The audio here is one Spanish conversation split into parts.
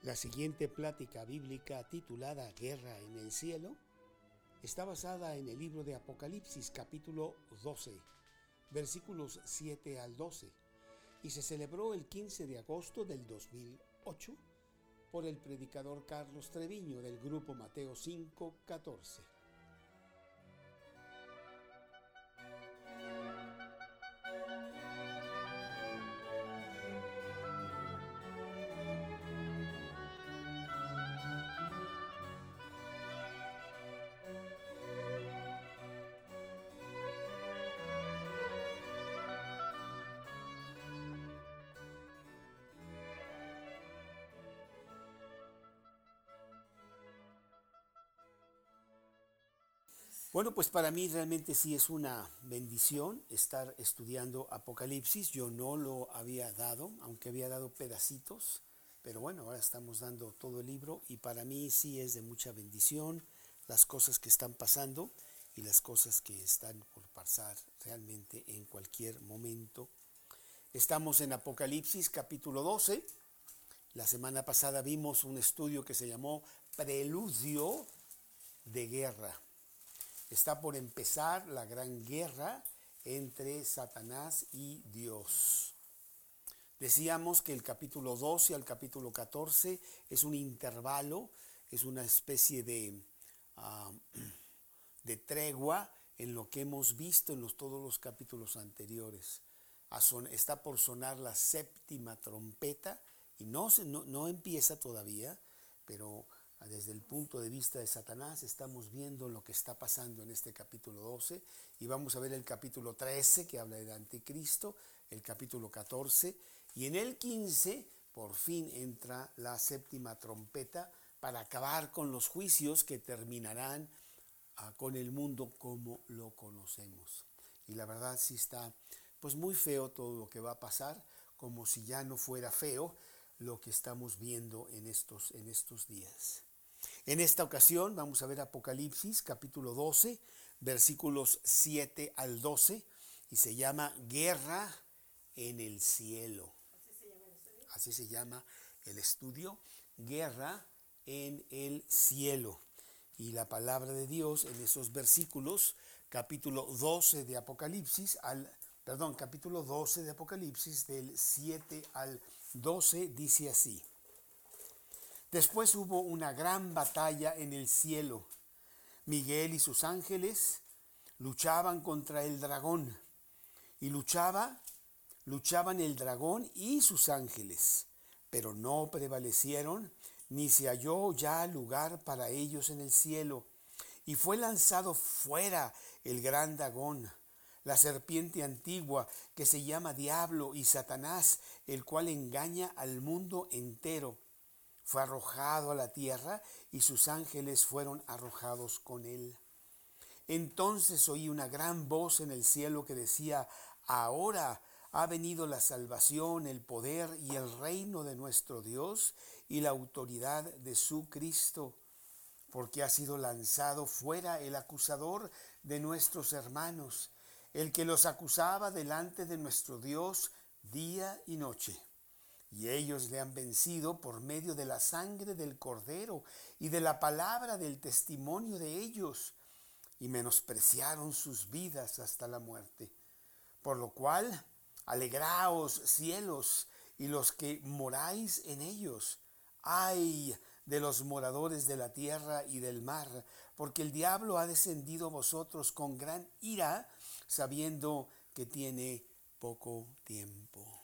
La siguiente plática bíblica titulada Guerra en el cielo está basada en el libro de Apocalipsis capítulo 12, versículos 7 al 12, y se celebró el 15 de agosto del 2008 por el predicador Carlos Treviño del grupo Mateo 5:14. Bueno, pues para mí realmente sí es una bendición estar estudiando Apocalipsis. Yo no lo había dado, aunque había dado pedacitos, pero bueno, ahora estamos dando todo el libro y para mí sí es de mucha bendición las cosas que están pasando y las cosas que están por pasar realmente en cualquier momento. Estamos en Apocalipsis capítulo 12. La semana pasada vimos un estudio que se llamó Preludio de Guerra. Está por empezar la gran guerra entre Satanás y Dios. Decíamos que el capítulo 12 al capítulo 14 es un intervalo, es una especie de tregua en lo que hemos visto en todos los capítulos anteriores. Está por sonar la séptima trompeta y no empieza todavía, pero desde el punto de vista de Satanás estamos viendo lo que está pasando en este capítulo 12 y vamos a ver el capítulo 13 que habla del anticristo, el capítulo 14 y en el 15 por fin entra la séptima trompeta para acabar con los juicios que terminarán con el mundo como lo conocemos. Y la verdad sí está pues muy feo todo lo que va a pasar, como si ya no fuera feo lo que estamos viendo en estos días. En esta ocasión vamos a ver Apocalipsis capítulo 12, versículos 7 al 12, y se llama Guerra en el cielo. Así se llama el estudio, Guerra en el cielo. Y la palabra de Dios en esos versículos, capítulo 12 de Apocalipsis, capítulo 12 de Apocalipsis, del 7 al 12, dice así. Después hubo una gran batalla en el cielo. Miguel y sus ángeles luchaban contra el dragón. Y luchaban el dragón y sus ángeles, pero no prevalecieron, ni se halló ya lugar para ellos en el cielo. Y fue lanzado fuera el gran dragón, la serpiente antigua, que se llama Diablo y Satanás, el cual engaña al mundo entero. Fue arrojado a la tierra y sus ángeles fueron arrojados con él. Entonces oí una gran voz en el cielo que decía: ahora ha venido la salvación, el poder y el reino de nuestro Dios y la autoridad de su Cristo, porque ha sido lanzado fuera el acusador de nuestros hermanos, el que los acusaba delante de nuestro Dios día y noche. Y ellos le han vencido por medio de la sangre del Cordero y de la palabra del testimonio de ellos, y menospreciaron sus vidas hasta la muerte. Por lo cual, alegraos, cielos, y los que moráis en ellos. ¡Ay de los moradores de la tierra y del mar! Porque el diablo ha descendido a vosotros con gran ira, sabiendo que tiene poco tiempo.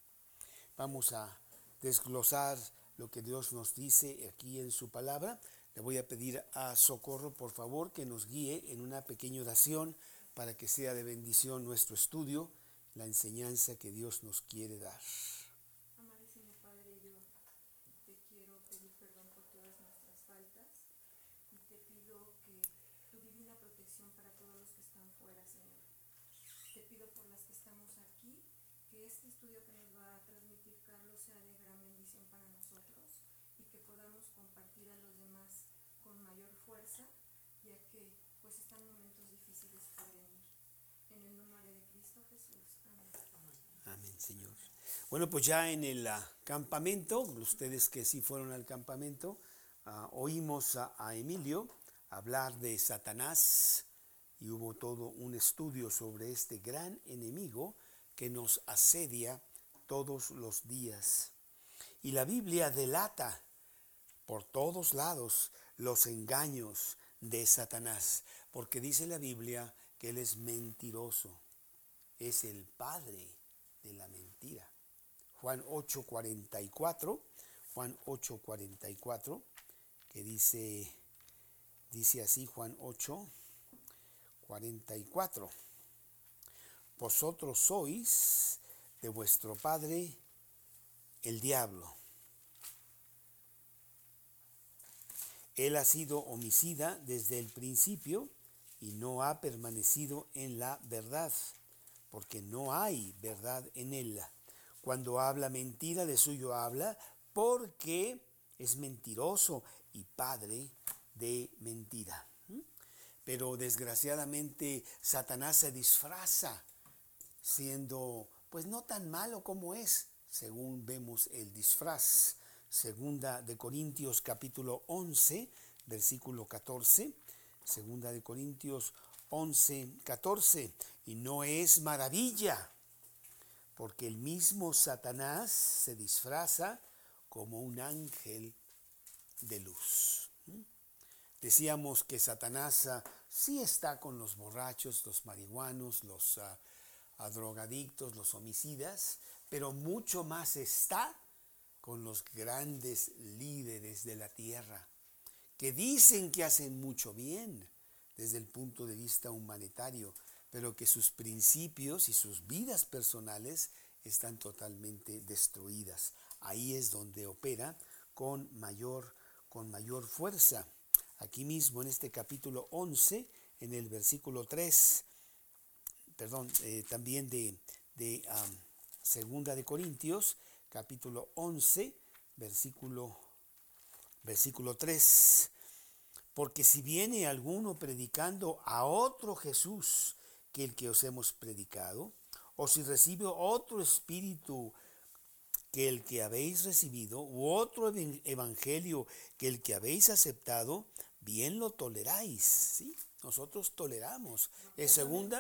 Vamos a desglosar lo que Dios nos dice aquí en su palabra. Le voy a pedir a Socorro, por favor, que nos guíe en una pequeña oración para que sea de bendición nuestro estudio, la enseñanza que Dios nos quiere dar. Amadísimo Padre, yo te quiero pedir perdón por todas nuestras faltas y te pido que tu divina protección para todos los que están fuera, Señor. Te pido por las que estamos aquí, que este estudio que nos va a transmitir Carlos sea de gran bendición para nosotros y que podamos compartir a los demás con mayor fuerza, ya que pues están momentos difíciles por venir. En el nombre de Cristo Jesús. Amén. Amén, Señor. Bueno, pues ya en el campamento, ustedes que sí fueron al campamento, oímos a Emilio hablar de Satanás y hubo todo un estudio sobre este gran enemigo que nos asedia todos los días. Y la Biblia delata por todos lados los engaños de Satanás, porque dice la Biblia que él es mentiroso, es el padre de la mentira. Juan 8:44, Juan 8:44, que dice así, Juan 8:44, vosotros sois de vuestro padre el diablo. Él ha sido homicida desde el principio y no ha permanecido en la verdad, porque no hay verdad en él. Cuando habla mentira, de suyo habla, porque es mentiroso y padre de mentira. Pero desgraciadamente Satanás se disfraza siendo pues no tan malo como es, según vemos el disfraz. Segunda de Corintios capítulo 11, versículo 14. Segunda de Corintios 11, 14. Y no es maravilla, porque el mismo Satanás se disfraza como un ángel de luz. Decíamos que Satanás sí está con los borrachos, los marihuanos, los drogadictos, los homicidas, pero mucho más está con los grandes líderes de la tierra, que dicen que hacen mucho bien desde el punto de vista humanitario, pero que sus principios y sus vidas personales están totalmente destruidas. Ahí es donde opera con mayor fuerza. Aquí mismo en este capítulo 11, en el versículo 3, también de Segunda de Corintios, capítulo 11, versículo 3. Porque si viene alguno predicando a otro Jesús que el que os hemos predicado, o si recibe otro espíritu que el que habéis recibido, u otro evangelio que el que habéis aceptado, bien lo toleráis, ¿sí? Nosotros toleramos. Es segunda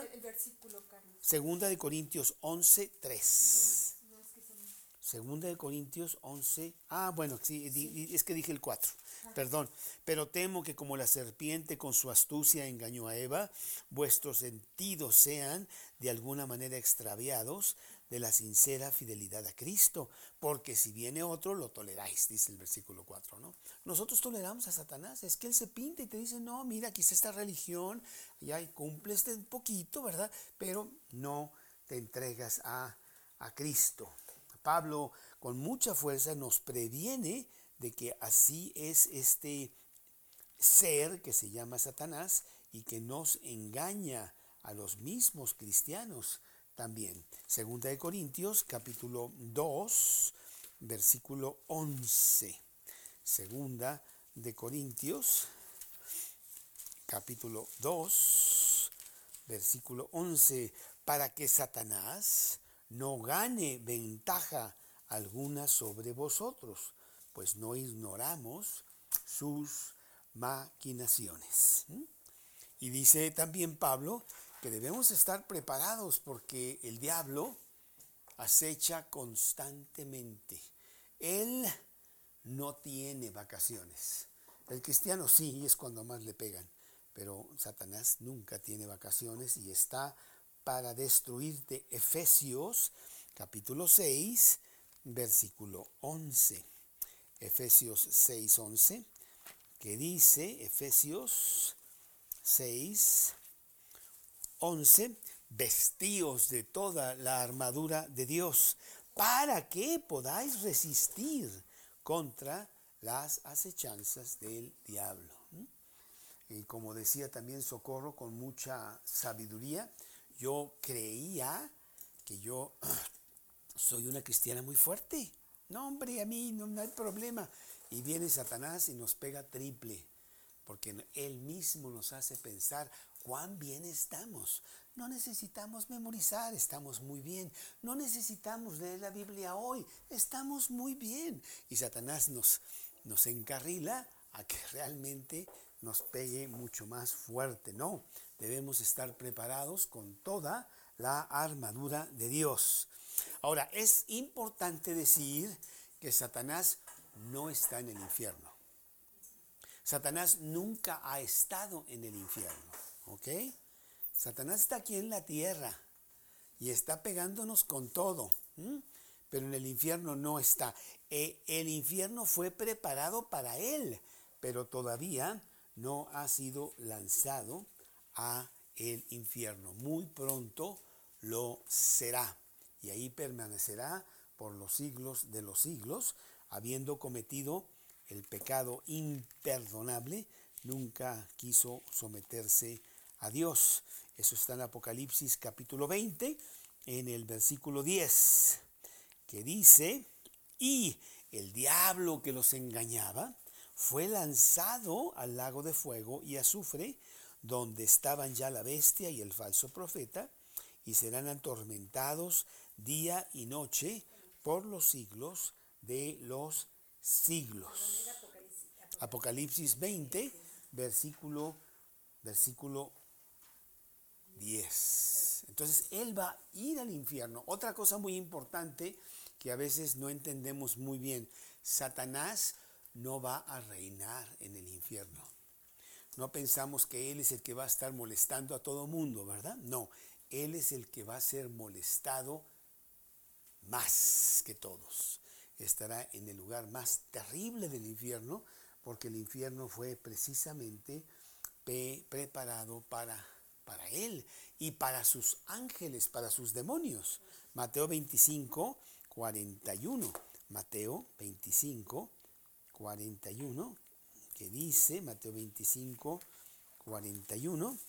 de Corintios 11, 3. Segunda de Corintios 11. Bueno, sí, es que dije el 4. Perdón. Pero temo que como la serpiente con su astucia engañó a Eva, vuestros sentidos sean de alguna manera extraviados de la sincera fidelidad a Cristo, porque si viene otro lo toleráis, dice el versículo 4, ¿no? Nosotros toleramos a Satanás, es que él se pinta y te dice, no, mira, aquí está esta religión, ya cumple un poquito, ¿verdad? Pero no te entregas a Cristo. Pablo con mucha fuerza nos previene de que así es este ser que se llama Satanás y que nos engaña a los mismos cristianos también. Segunda de Corintios capítulo 2, versículo 11. Segunda de Corintios capítulo 2, versículo 11. Para que Satanás no gane ventaja alguna sobre vosotros, pues no ignoramos sus maquinaciones. Y dice también Pablo que debemos estar preparados porque el diablo acecha constantemente. Él no tiene vacaciones. El cristiano sí, es cuando más le pegan, pero Satanás nunca tiene vacaciones y está para destruirte. Efesios capítulo 6, versículo 11. Efesios 6, 11, que dice, Efesios 6, 11, vestíos de toda la armadura de Dios, para que podáis resistir contra las acechanzas del diablo. Y como decía también Socorro con mucha sabiduría, yo creía que yo soy una cristiana muy fuerte. No, hombre, a mí no hay problema. Y viene Satanás y nos pega triple, porque él mismo nos hace pensar cuán bien estamos. No necesitamos memorizar, estamos muy bien. No necesitamos leer la Biblia hoy, estamos muy bien. Y Satanás nos encarrila a que realmente nos pegue mucho más fuerte. No, debemos estar preparados con toda la armadura de Dios. Ahora, es importante decir que Satanás no está en el infierno. Satanás nunca ha estado en el infierno, ¿ok? Satanás está aquí en la tierra y está pegándonos con todo, pero en el infierno no está. El infierno fue preparado para él, pero todavía no ha sido lanzado a el infierno. Muy pronto lo será y ahí permanecerá por los siglos de los siglos, habiendo cometido el pecado imperdonable. Nunca quiso someterse a Dios. Eso está en Apocalipsis capítulo 20, en el versículo 10, que dice: y el diablo que los engañaba fue lanzado al lago de fuego y azufre, donde estaban ya la bestia y el falso profeta, y serán atormentados día y noche por los siglos de los siglos. Apocalipsis 20, versículo 10. Entonces él va a ir al infierno. Otra cosa muy importante que a veces no entendemos muy bien: Satanás no va a reinar en el infierno. No pensamos que él es el que va a estar molestando a todo mundo, ¿verdad? No, él es el que va a ser molestado más que todos. Estará en el lugar más terrible del infierno, porque el infierno fue precisamente preparado para él y para sus ángeles, para sus demonios. Mateo 25, 41. Mateo 25, 41, que dice, Mateo 25, 41: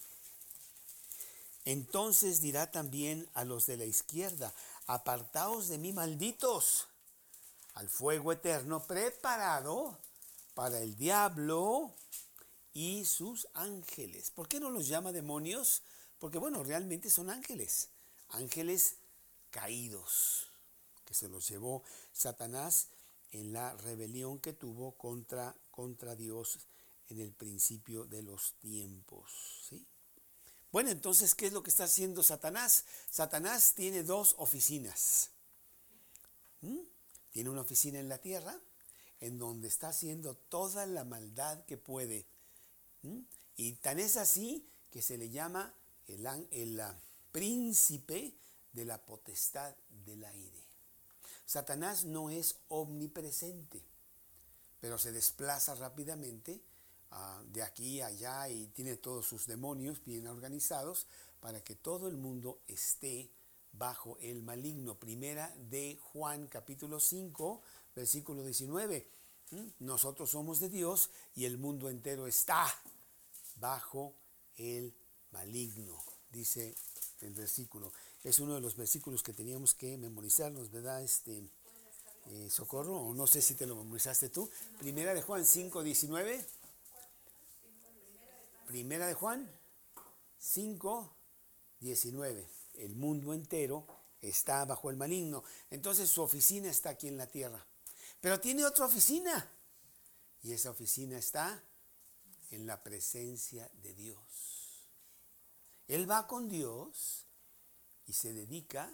entonces dirá también a los de la izquierda: apartaos de mí, malditos, al fuego eterno preparado para el diablo y sus ángeles. ¿Por qué no los llama demonios? Porque bueno, realmente son ángeles caídos, que se los llevó Satanás en la rebelión que tuvo contra Dios en el principio de los tiempos, ¿sí? Bueno, entonces, ¿qué es lo que está haciendo Satanás? Satanás tiene dos oficinas. Tiene una oficina en la tierra, en donde está haciendo toda la maldad que puede. Y tan es así que se le llama el príncipe de la potestad del aire. Satanás no es omnipresente, pero se desplaza rápidamente de aquí a allá y tiene todos sus demonios bien organizados para que todo el mundo esté bajo el maligno. Primera de Juan capítulo 5, versículo 19. Nosotros somos de Dios y el mundo entero está bajo el maligno, dice el versículo. Es uno de los versículos que teníamos que memorizarnos, ¿verdad? Socorro, o no sé si te lo memorizaste tú. Primera de Juan 5, 19. Primera de Juan 5, 19. El mundo entero está bajo el maligno. Entonces su oficina está aquí en la tierra. Pero tiene otra oficina. Y esa oficina está en la presencia de Dios. Él va con Dios y se dedica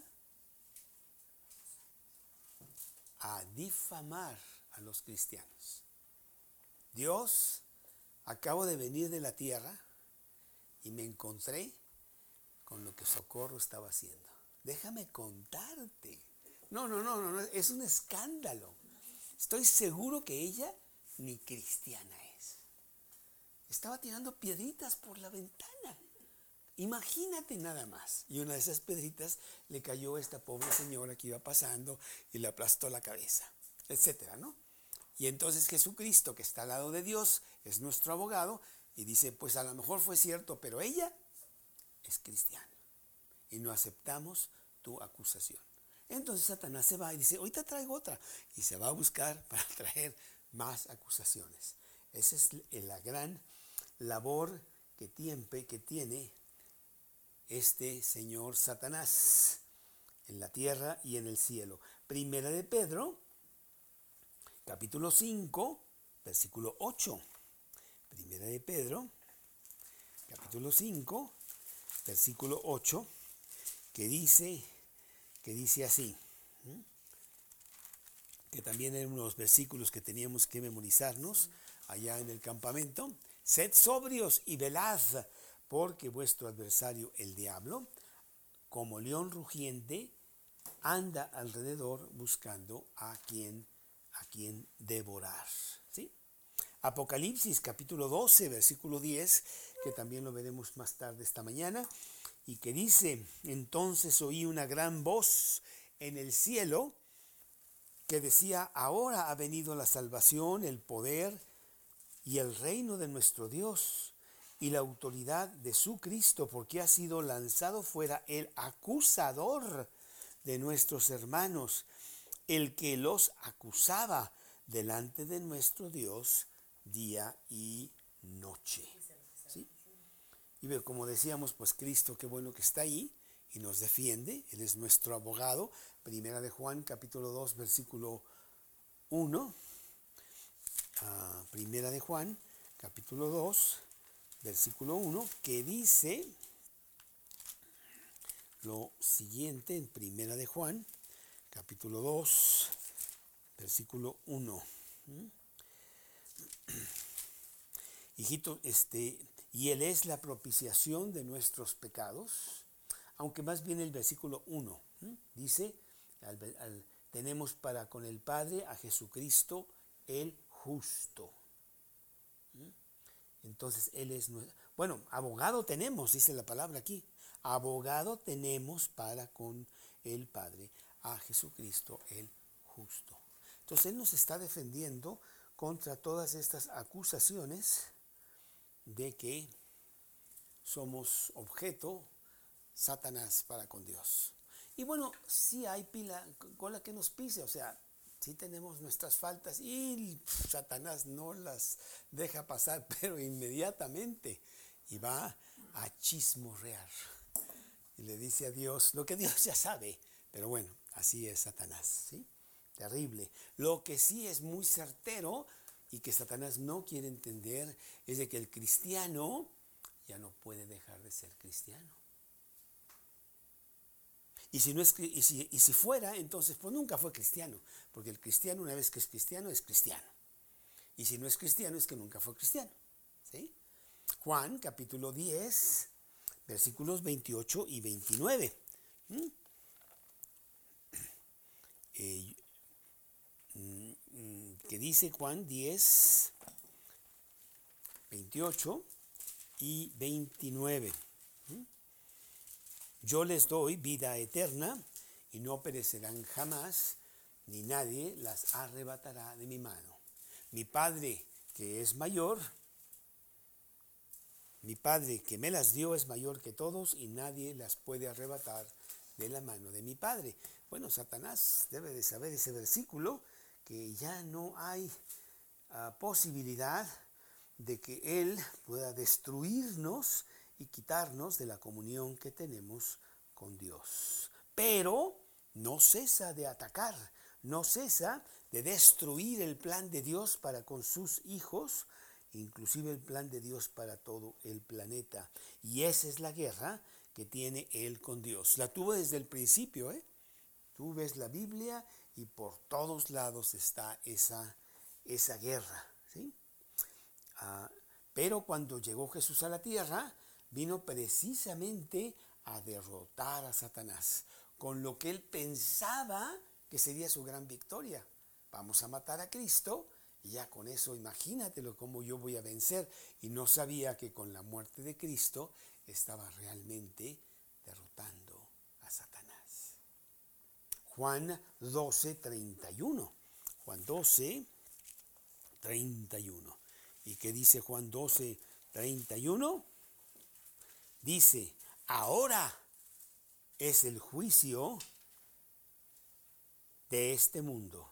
a difamar a los cristianos. Dios, acabo de venir de la tierra y me encontré con lo que Socorro estaba haciendo. Déjame contarte. No, es un escándalo. Estoy seguro que ella ni cristiana es. Estaba tirando piedritas por la ventana. Imagínate nada más. Y una de esas piedritas le cayó a esta pobre señora que iba pasando y le aplastó la cabeza, etcétera, ¿no? Y entonces Jesucristo, que está al lado de Dios, es nuestro abogado y dice, pues a lo mejor fue cierto, pero ella es cristiana y no aceptamos tu acusación. Entonces Satanás se va y dice, ahorita traigo otra, y se va a buscar para traer más acusaciones. Esa es la gran labor que tiene este señor Satanás en la tierra y en el cielo. Primera de Pedro, capítulo 5, versículo 8. Primera de Pedro, capítulo 5, versículo 8, que dice así, que también eran unos versículos que teníamos que memorizarnos allá en el campamento. Sed sobrios y velad, porque vuestro adversario, el diablo, como león rugiente, anda alrededor buscando a quien devorar. ¿Sí? Apocalipsis capítulo 12, versículo 10, que también lo veremos más tarde esta mañana, y que dice: entonces oí una gran voz en el cielo que decía: ahora ha venido la salvación, el poder y el reino de nuestro Dios y la autoridad de su Cristo, porque ha sido lanzado fuera el acusador de nuestros hermanos, el que los acusaba delante de nuestro Dios día y noche. ¿Sí? Y como decíamos, pues Cristo, qué bueno que está ahí y nos defiende. Él es nuestro abogado. Primera de Juan, capítulo 2, versículo 1. Primera de Juan, capítulo 2, versículo 1, que dice lo siguiente en Primera de Juan, capítulo 2, versículo 1. Hijito, y Él es la propiciación de nuestros pecados, aunque más bien el versículo 1 dice, tenemos para con el Padre a Jesucristo el justo. Entonces Él es nuestro, bueno, abogado tenemos, dice la palabra aquí, abogado tenemos para con el Padre a Jesucristo el justo. Entonces Él nos está defendiendo contra todas estas acusaciones de que somos objeto Satanás para con Dios. Y bueno, sí hay cola que nos pise, o sea, sí tenemos nuestras faltas y Satanás no las deja pasar, pero inmediatamente, y va a chismorrear y le dice a Dios lo que Dios ya sabe. Pero bueno, así es Satanás, ¿sí? Terrible. Lo que sí es muy certero y que Satanás no quiere entender es de que el cristiano ya no puede dejar de ser cristiano. Y si fuera, entonces pues nunca fue cristiano, porque el cristiano, una vez que es cristiano, es cristiano. Y si no es cristiano, es que nunca fue cristiano. ¿Sí? Juan, capítulo 10, versículos 28 y 29. Que dice Juan 10, 28 y 29. Yo les doy vida eterna y no perecerán jamás, ni nadie las arrebatará de mi mano. Mi Padre que es mayor, mi Padre que me las dio es mayor que todos y nadie las puede arrebatar de la mano de mi Padre. Bueno, Satanás debe de saber ese versículo, que ya no hay posibilidad de que Él pueda destruirnos y quitarnos de la comunión que tenemos con Dios. Pero no cesa de atacar, no cesa de destruir el plan de Dios para con sus hijos, inclusive el plan de Dios para todo el planeta. Y esa es la guerra que tiene Él con Dios. La tuvo desde el principio, ¿eh? Tú ves la Biblia y por todos lados está esa guerra, ¿sí? Pero cuando llegó Jesús a la tierra, vino precisamente a derrotar a Satanás, con lo que él pensaba que sería su gran victoria. Vamos a matar a Cristo y ya con eso imagínatelo cómo yo voy a vencer. Y no sabía que con la muerte de Cristo estaba realmente derrotando a Satanás. Juan 12, 31. Juan 12, 31. ¿Y qué dice Juan 12, 31? Dice, ahora es el juicio de este mundo.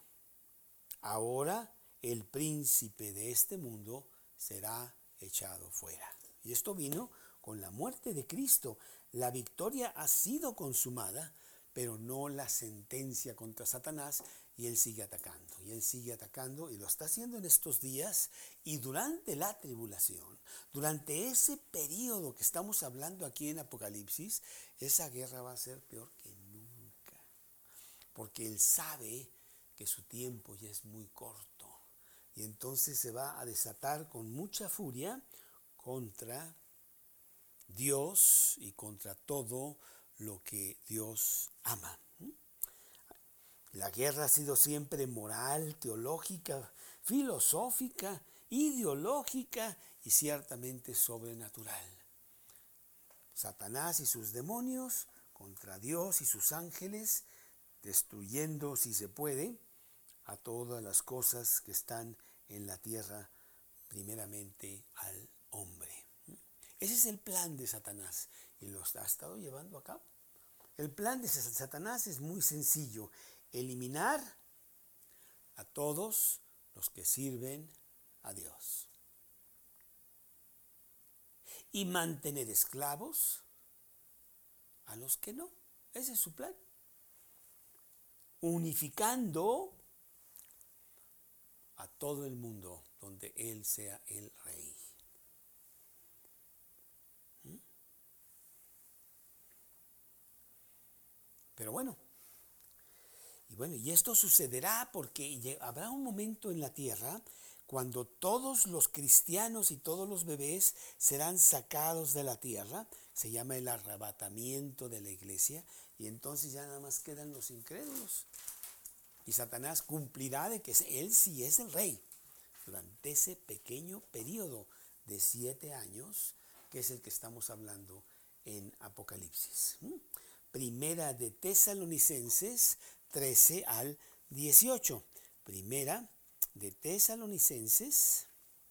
Ahora el príncipe de este mundo será echado fuera. Y esto vino con la muerte de Cristo. La victoria ha sido consumada, pero no la sentencia contra Satanás, y él sigue atacando, y él sigue atacando, y lo está haciendo en estos días, y durante la tribulación, durante ese periodo que estamos hablando aquí en Apocalipsis, esa guerra va a ser peor que nunca, porque él sabe que su tiempo ya es muy corto, y entonces se va a desatar con mucha furia contra Dios y contra todo lo que Dios ama. La guerra ha sido siempre moral, teológica, filosófica, ideológica y ciertamente sobrenatural. Satanás y sus demonios contra Dios y sus ángeles, destruyendo, si se puede, a todas las cosas que están en la tierra, primeramente al hombre. Ese es el plan de Satanás y lo ha estado llevando a cabo. El plan de Satanás es muy sencillo: eliminar a todos los que sirven a Dios y mantener esclavos a los que no. Ese es su plan. Unificando a todo el mundo donde Él sea el rey. Pero bueno, y esto sucederá porque habrá un momento en la tierra cuando todos los cristianos y todos los bebés serán sacados de la tierra. Se llama el arrebatamiento de la iglesia, y entonces ya nada más quedan los incrédulos. Y Satanás cumplirá de que él sí es el rey durante ese pequeño periodo de 7 años, que es el que estamos hablando en Apocalipsis. Primera de Tesalonicenses 13 al 18. Primera de Tesalonicenses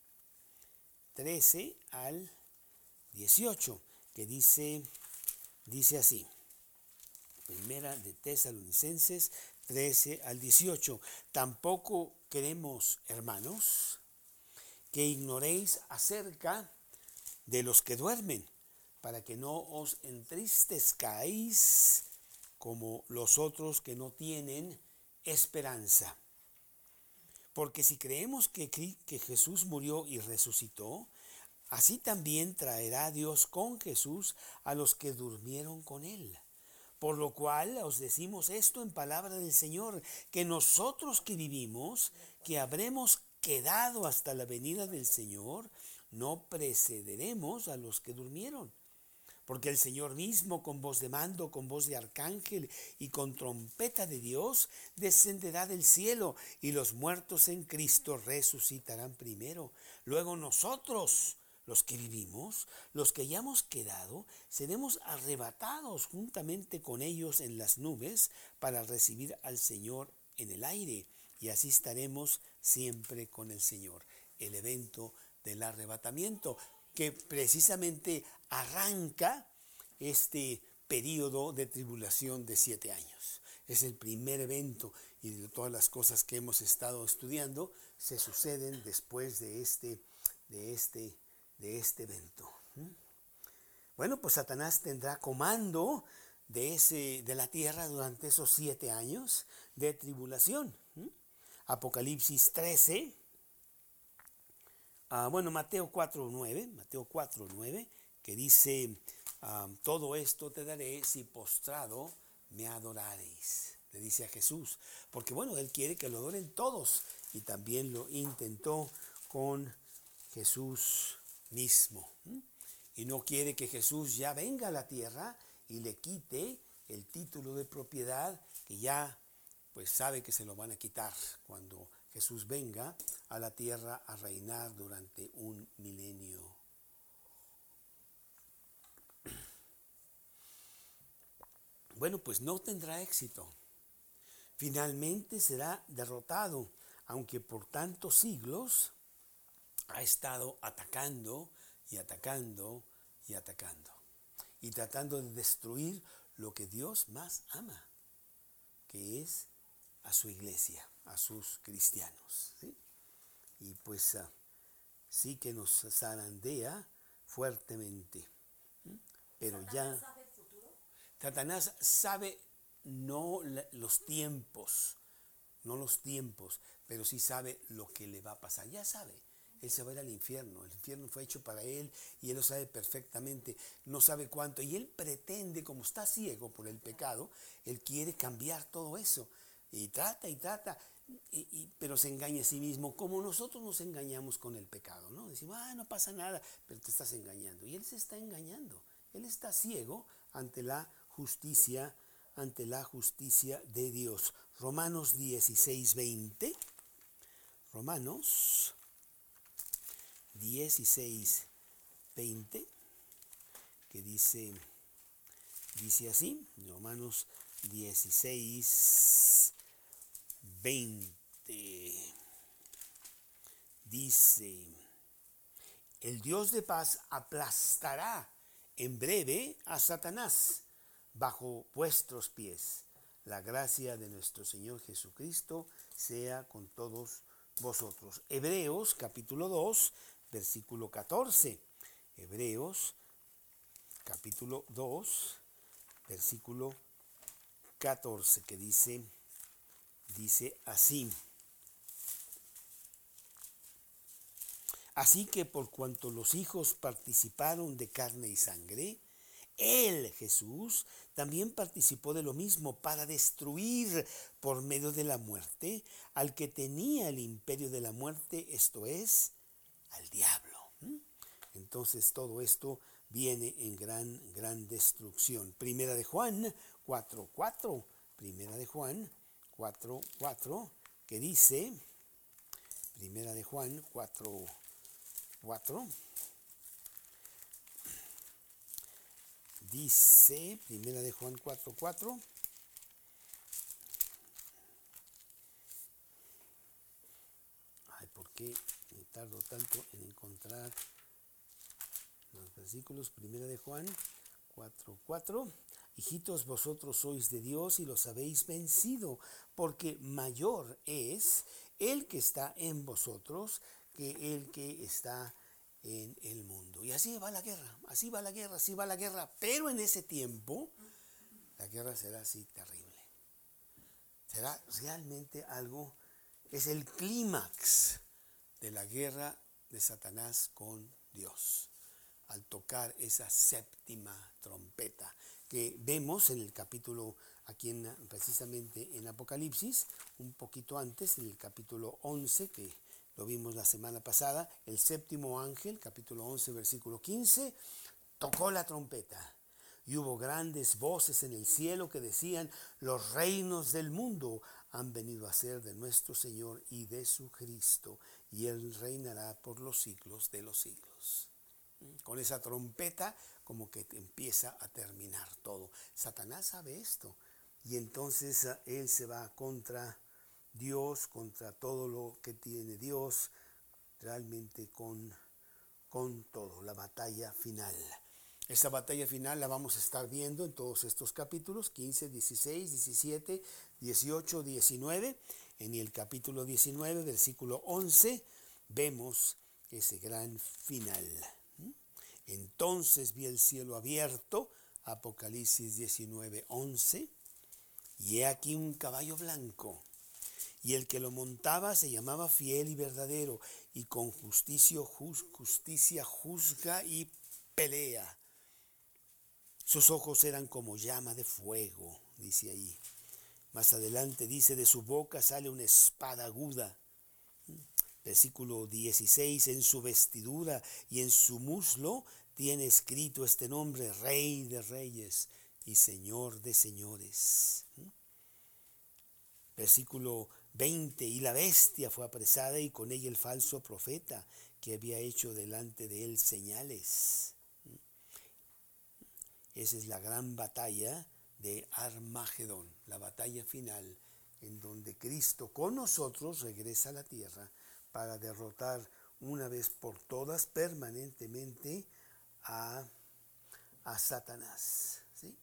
13 al 18, que dice así. Primera de Tesalonicenses 13 al 18. Tampoco queremos, hermanos, que ignoréis acerca de los que duermen, para que no os entristezcáis como los otros que no tienen esperanza. Porque si creemos que Jesús murió y resucitó, así también traerá Dios con Jesús a los que durmieron con él. Por lo cual os decimos esto en palabra del Señor, que nosotros que vivimos, que habremos quedado hasta la venida del Señor, no precederemos a los que durmieron. Porque el Señor mismo, con voz de mando, con voz de arcángel y con trompeta de Dios, descenderá del cielo, y los muertos en Cristo resucitarán primero. Luego nosotros, los que vivimos, los que hayamos quedado, seremos arrebatados juntamente con ellos en las nubes para recibir al Señor en el aire, y así estaremos siempre con el Señor. El evento del arrebatamiento, que precisamente arranca este periodo de tribulación de 7 años. Es el primer evento, y de todas las cosas que hemos estado estudiando se suceden después de este evento. Bueno, pues Satanás tendrá comando de la tierra durante esos 7 años de tribulación. Apocalipsis 13. Mateo 4:9, que dice, todo esto te daré si postrado me adorareis. Le dice a Jesús, porque Él quiere que lo adoren todos, y también lo intentó con Jesús mismo. Y no quiere que Jesús ya venga a la tierra y le quite el título de propiedad, que ya pues sabe que se lo van a quitar cuando Jesús venga a la tierra a reinar durante un milenio. Pues no tendrá éxito. Finalmente será derrotado, aunque por tantos siglos ha estado atacando y atacando y atacando, y tratando de destruir lo que Dios más ama, que es a su iglesia, a sus cristianos, ¿sí? Y pues sí que nos zarandea fuertemente. Pero ¿Satanás ya sabe el futuro? Satanás sabe no los tiempos, no los tiempos, pero sí sabe lo que le va a pasar. Ya sabe, él se va a ir al infierno. El infierno fue hecho para él y él lo sabe perfectamente. No sabe cuánto. Y él pretende, como está ciego por el pecado, él quiere cambiar todo eso. Y trata, pero se engaña a sí mismo, como nosotros nos engañamos con el pecado, ¿no? Decimos, no pasa nada, pero te estás engañando. Y él se está engañando. Él está ciego ante la justicia de Dios. Romanos 16:20. Romanos 16:20, que dice así, Romanos 16:20, dice: el Dios de paz aplastará en breve a Satanás bajo vuestros pies. La gracia de nuestro Señor Jesucristo sea con todos vosotros. Hebreos capítulo 2, versículo 14. Hebreos capítulo 2, versículo 14, que dice así: así que por cuanto los hijos participaron de carne y sangre, él, Jesús, también participó de lo mismo para destruir por medio de la muerte al que tenía el imperio de la muerte, esto es, al diablo. Entonces todo esto viene en gran destrucción. Primera de Juan 4:4, Primera de Juan 4:4, que dice, Primera de Juan 4:4, dice, Primera de Juan 4:4, ¿por qué me tardo tanto en encontrar los versículos? Primera de Juan 4:4. Hijitos, vosotros sois de Dios y los habéis vencido, porque mayor es el que está en vosotros que el que está en el mundo. Y así va la guerra, así va la guerra, pero en ese tiempo la guerra será así terrible. Será realmente algo, es el clímax de la guerra de Satanás con Dios, al tocar esa séptima trompeta que vemos en el capítulo, aquí precisamente en Apocalipsis, un poquito antes, en el capítulo 11, que lo vimos la semana pasada, el séptimo ángel, capítulo 11, versículo 15, tocó la trompeta. Y hubo grandes voces en el cielo que decían: los reinos del mundo han venido a ser de nuestro Señor y de su Cristo, y Él reinará por los siglos de los siglos. Con esa trompeta como que empieza a terminar todo. Satanás sabe esto, y entonces él se va contra Dios, contra todo lo que tiene Dios, realmente con todo, la batalla final. Esta batalla final la vamos a estar viendo en todos estos capítulos, 15, 16, 17, 18, 19. En el capítulo 19, versículo 11, vemos ese gran final. Entonces vi el cielo abierto, Apocalipsis 19, 11, y he aquí un caballo blanco, y el que lo montaba se llamaba Fiel y Verdadero, y con justicia juzga y pelea. Sus ojos eran como llama de fuego, dice ahí. Más adelante dice: de su boca sale una espada aguda. Versículo 16, en su vestidura y en su muslo tiene escrito este nombre: Rey de Reyes y Señor de Señores. Versículo 20, y la bestia fue apresada y con ella el falso profeta que había hecho delante de él señales. Esa es la gran batalla de Armagedón, la batalla final, en donde Cristo con nosotros regresa a la tierra para derrotar una vez por todas permanentemente a Satanás. ¿Sí?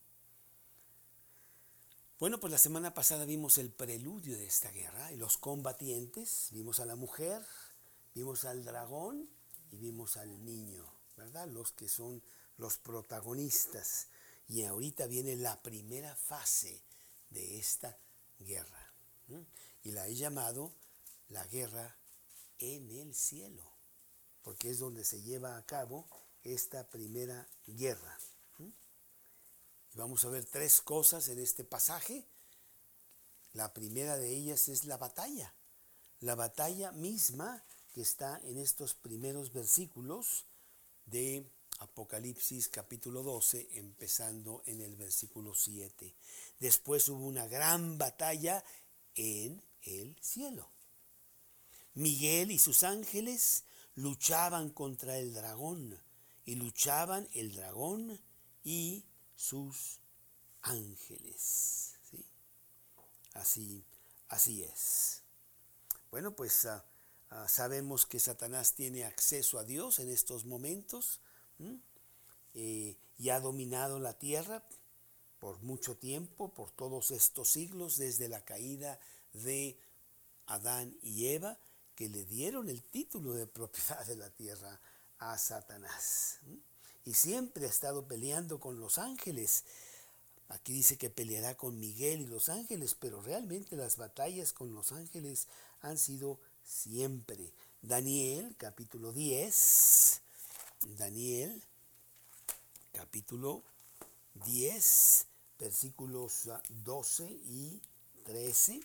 Bueno, pues la semana pasada vimos el preludio de esta guerra y los combatientes. Vimos a la mujer, vimos al dragón y vimos al niño. ¿verdad? Los que son los protagonistas. Y ahorita viene la primera fase de esta guerra. Y la he llamado la guerra en el cielo, porque es donde se lleva a cabo esta primera guerra. Y vamos a ver tres cosas en este pasaje. La primera de ellas es la batalla misma que está en estos primeros versículos de Apocalipsis capítulo 12, empezando en el versículo 7. Después hubo una gran batalla en el cielo. Miguel y sus ángeles luchaban contra el dragón, y luchaban el dragón y sus ángeles. ¿Sí? Así es. Bueno, pues sabemos que Satanás tiene acceso a Dios en estos momentos y ha dominado la tierra por mucho tiempo, por todos estos siglos, desde la caída de Adán y Eva, que le dieron el título de propiedad de la tierra a Satanás. Y siempre ha estado peleando con los ángeles. Aquí dice que peleará con Miguel y los ángeles, pero realmente las batallas con los ángeles han sido siempre. Daniel, capítulo 10. Daniel, capítulo 10, versículos 12 y 13.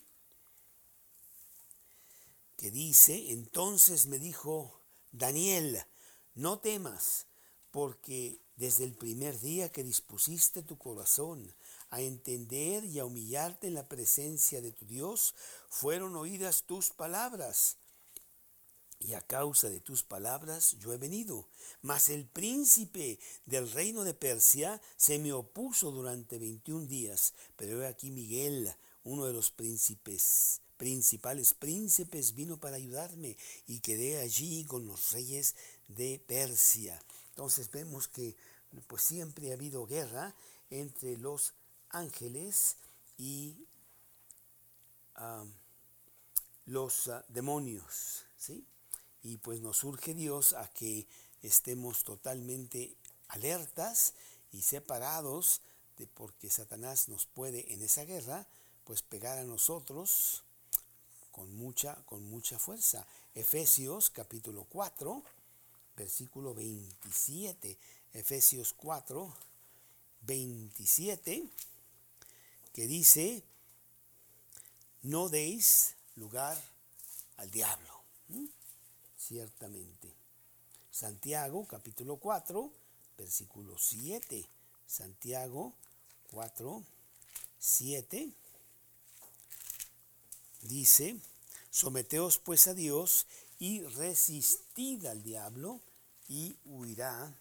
Que dice: entonces me dijo Daniel, no temas, porque desde el primer día que dispusiste tu corazón a entender y a humillarte en la presencia de tu Dios, fueron oídas tus palabras. Y a causa de tus palabras yo he venido. Mas el príncipe del reino de Persia se me opuso durante 21 días. Pero he aquí Miguel, uno de los principales príncipes, vino para ayudarme y quedé allí con los reyes de Persia. Entonces vemos que pues siempre ha habido guerra entre los ángeles y los demonios, ¿sí? Y pues nos urge Dios a que estemos totalmente alertas y separados, porque Satanás nos puede en esa guerra pues pegar a nosotros con mucha fuerza. Efesios capítulo 4, versículo 27. Efesios 4, 27, que dice: no deis lugar al diablo. Ciertamente. Santiago capítulo 4, versículo 7. Santiago 4, 7 dice: someteos pues a Dios y resistid al diablo y huirá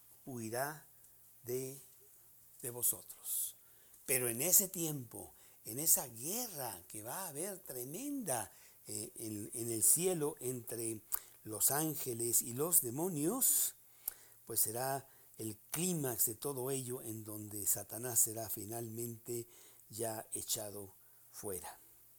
de vosotros. Pero en ese tiempo, en esa guerra que va a haber tremenda en el cielo entre los ángeles y los demonios, pues será el clímax de todo ello, en donde Satanás será finalmente ya echado fuera.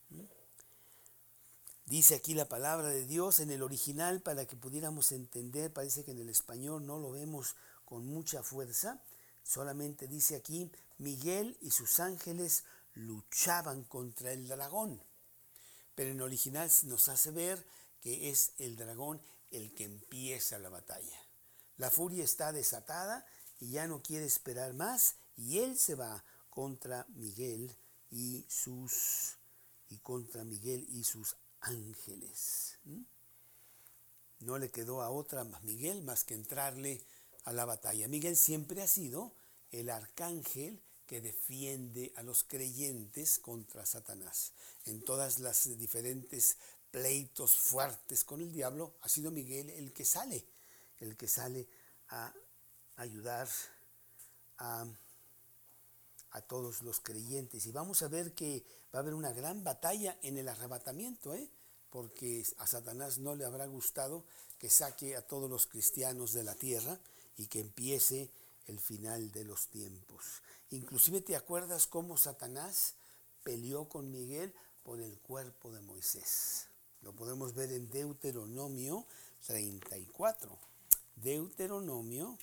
Dice aquí la palabra de Dios en el original para que pudiéramos entender. Parece que en el español no lo vemos con mucha fuerza. Solamente dice aquí: Miguel y sus ángeles luchaban contra el dragón. Pero en el original nos hace ver que es el dragón el que empieza la batalla. La furia está desatada y ya no quiere esperar más, y él se va contra Miguel y sus ángeles. No le quedó a otra Miguel más que entrarle a la batalla. Miguel siempre ha sido el arcángel que defiende a los creyentes contra Satanás. En todas las diferentes pleitos fuertes con el diablo, ha sido Miguel el que sale a ayudar a todos los creyentes. Y vamos a ver que va a haber una gran batalla en el arrebatamiento, porque a Satanás no le habrá gustado que saque a todos los cristianos de la tierra y que empiece el final de los tiempos. Inclusive, ¿te acuerdas cómo Satanás peleó con Miguel por el cuerpo de Moisés? Lo podemos ver en Deuteronomio 34. Deuteronomio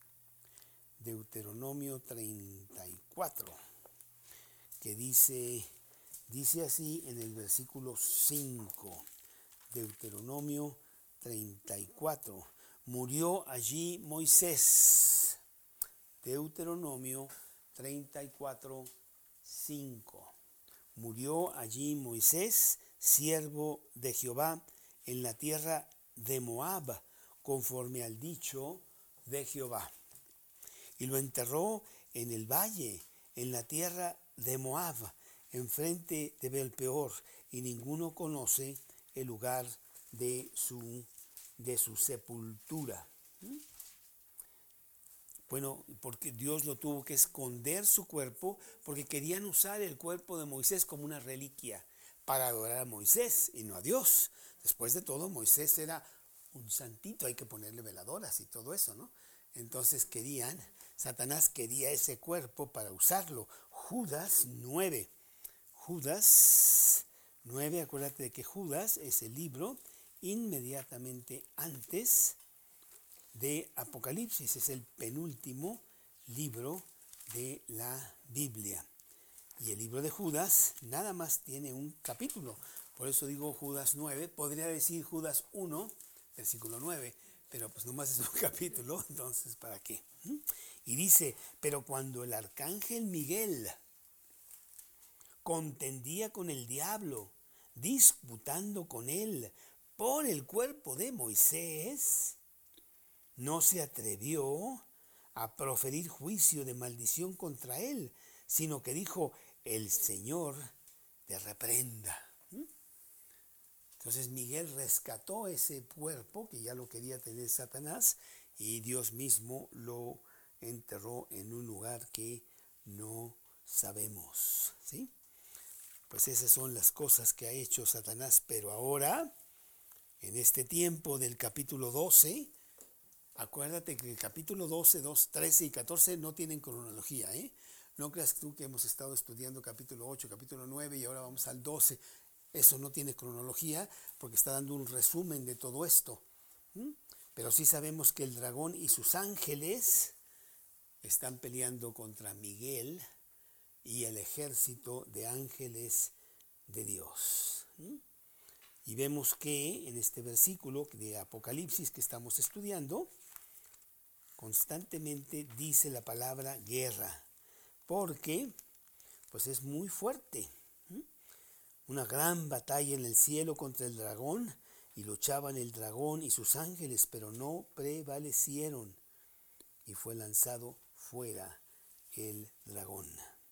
34, que dice así en el versículo 5. Deuteronomio 34. Murió allí Moisés. Deuteronomio 34, 5. Murió allí Moisés, siervo de Jehová, en la tierra de Moab, conforme al dicho de Jehová. Y lo enterró en el valle, en la tierra de Moab, enfrente de Belpeor, y ninguno conoce el lugar de su sepultura. Bueno, porque Dios lo tuvo que esconder su cuerpo, porque querían usar el cuerpo de Moisés como una reliquia para adorar a Moisés y no a Dios. Después de todo, Moisés era un santito, hay que ponerle veladoras y todo eso, ¿no? Entonces Satanás quería ese cuerpo para usarlo. Judas 9, acuérdate de que Judas es el libro inmediatamente antes de Apocalipsis, es el penúltimo libro de la Biblia. Y el libro de Judas nada más tiene un capítulo, por eso digo Judas 9, podría decir Judas 1, versículo 9, pero pues nomás es un capítulo, entonces ¿para qué? Y dice, pero cuando el arcángel Miguel contendía con el diablo, disputando con él por el cuerpo de Moisés, no se atrevió a proferir juicio de maldición contra él, sino que dijo, el Señor te reprenda. Entonces Miguel rescató ese cuerpo que ya lo quería tener Satanás y Dios mismo lo enterró en un lugar que no sabemos, ¿sí? Pues esas son las cosas que ha hecho Satanás, pero ahora, en este tiempo del capítulo 12, acuérdate que el capítulo 12, 13 y 14 no tienen cronología, ¿eh? No creas tú que hemos estado estudiando capítulo 8, capítulo 9 y ahora vamos al 12. Eso no tiene cronología porque está dando un resumen de todo esto. Pero sí sabemos que el dragón y sus ángeles están peleando contra Miguel y el ejército de ángeles de Dios. Y vemos que en este versículo de Apocalipsis que estamos estudiando, constantemente dice la palabra guerra, porque pues es muy fuerte. Una gran batalla en el cielo contra el dragón, y luchaban el dragón y sus ángeles, pero no prevalecieron, y fue lanzado fuera el dragón.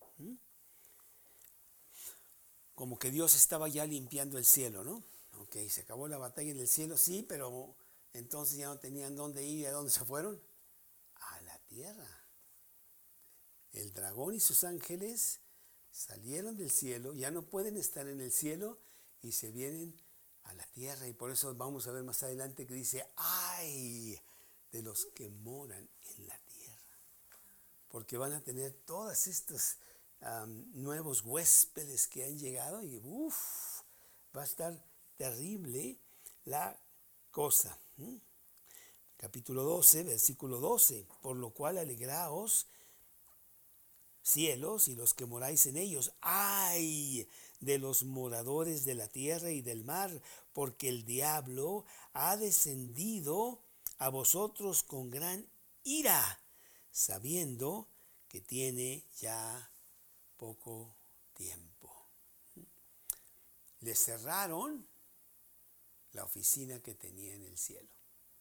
Como que Dios estaba ya limpiando el cielo, ¿no? Ok, se acabó la batalla en el cielo, sí, pero entonces ya no tenían dónde ir. ¿Y a dónde se fueron? A la tierra. El dragón y sus ángeles salieron del cielo, ya no pueden estar en el cielo y se vienen a la tierra. Y por eso vamos a ver más adelante que dice, ¡ay de los que moran en la tierra! Porque van a tener todas estas nuevos huéspedes que han llegado y va a estar terrible la cosa. Capítulo 12, versículo 12, por lo cual alegraos, cielos y los que moráis en ellos, ¡ay de los moradores de la tierra y del mar! Porque el diablo ha descendido a vosotros con gran ira, sabiendo que tiene ya poco tiempo. Le cerraron la oficina que tenía en el cielo.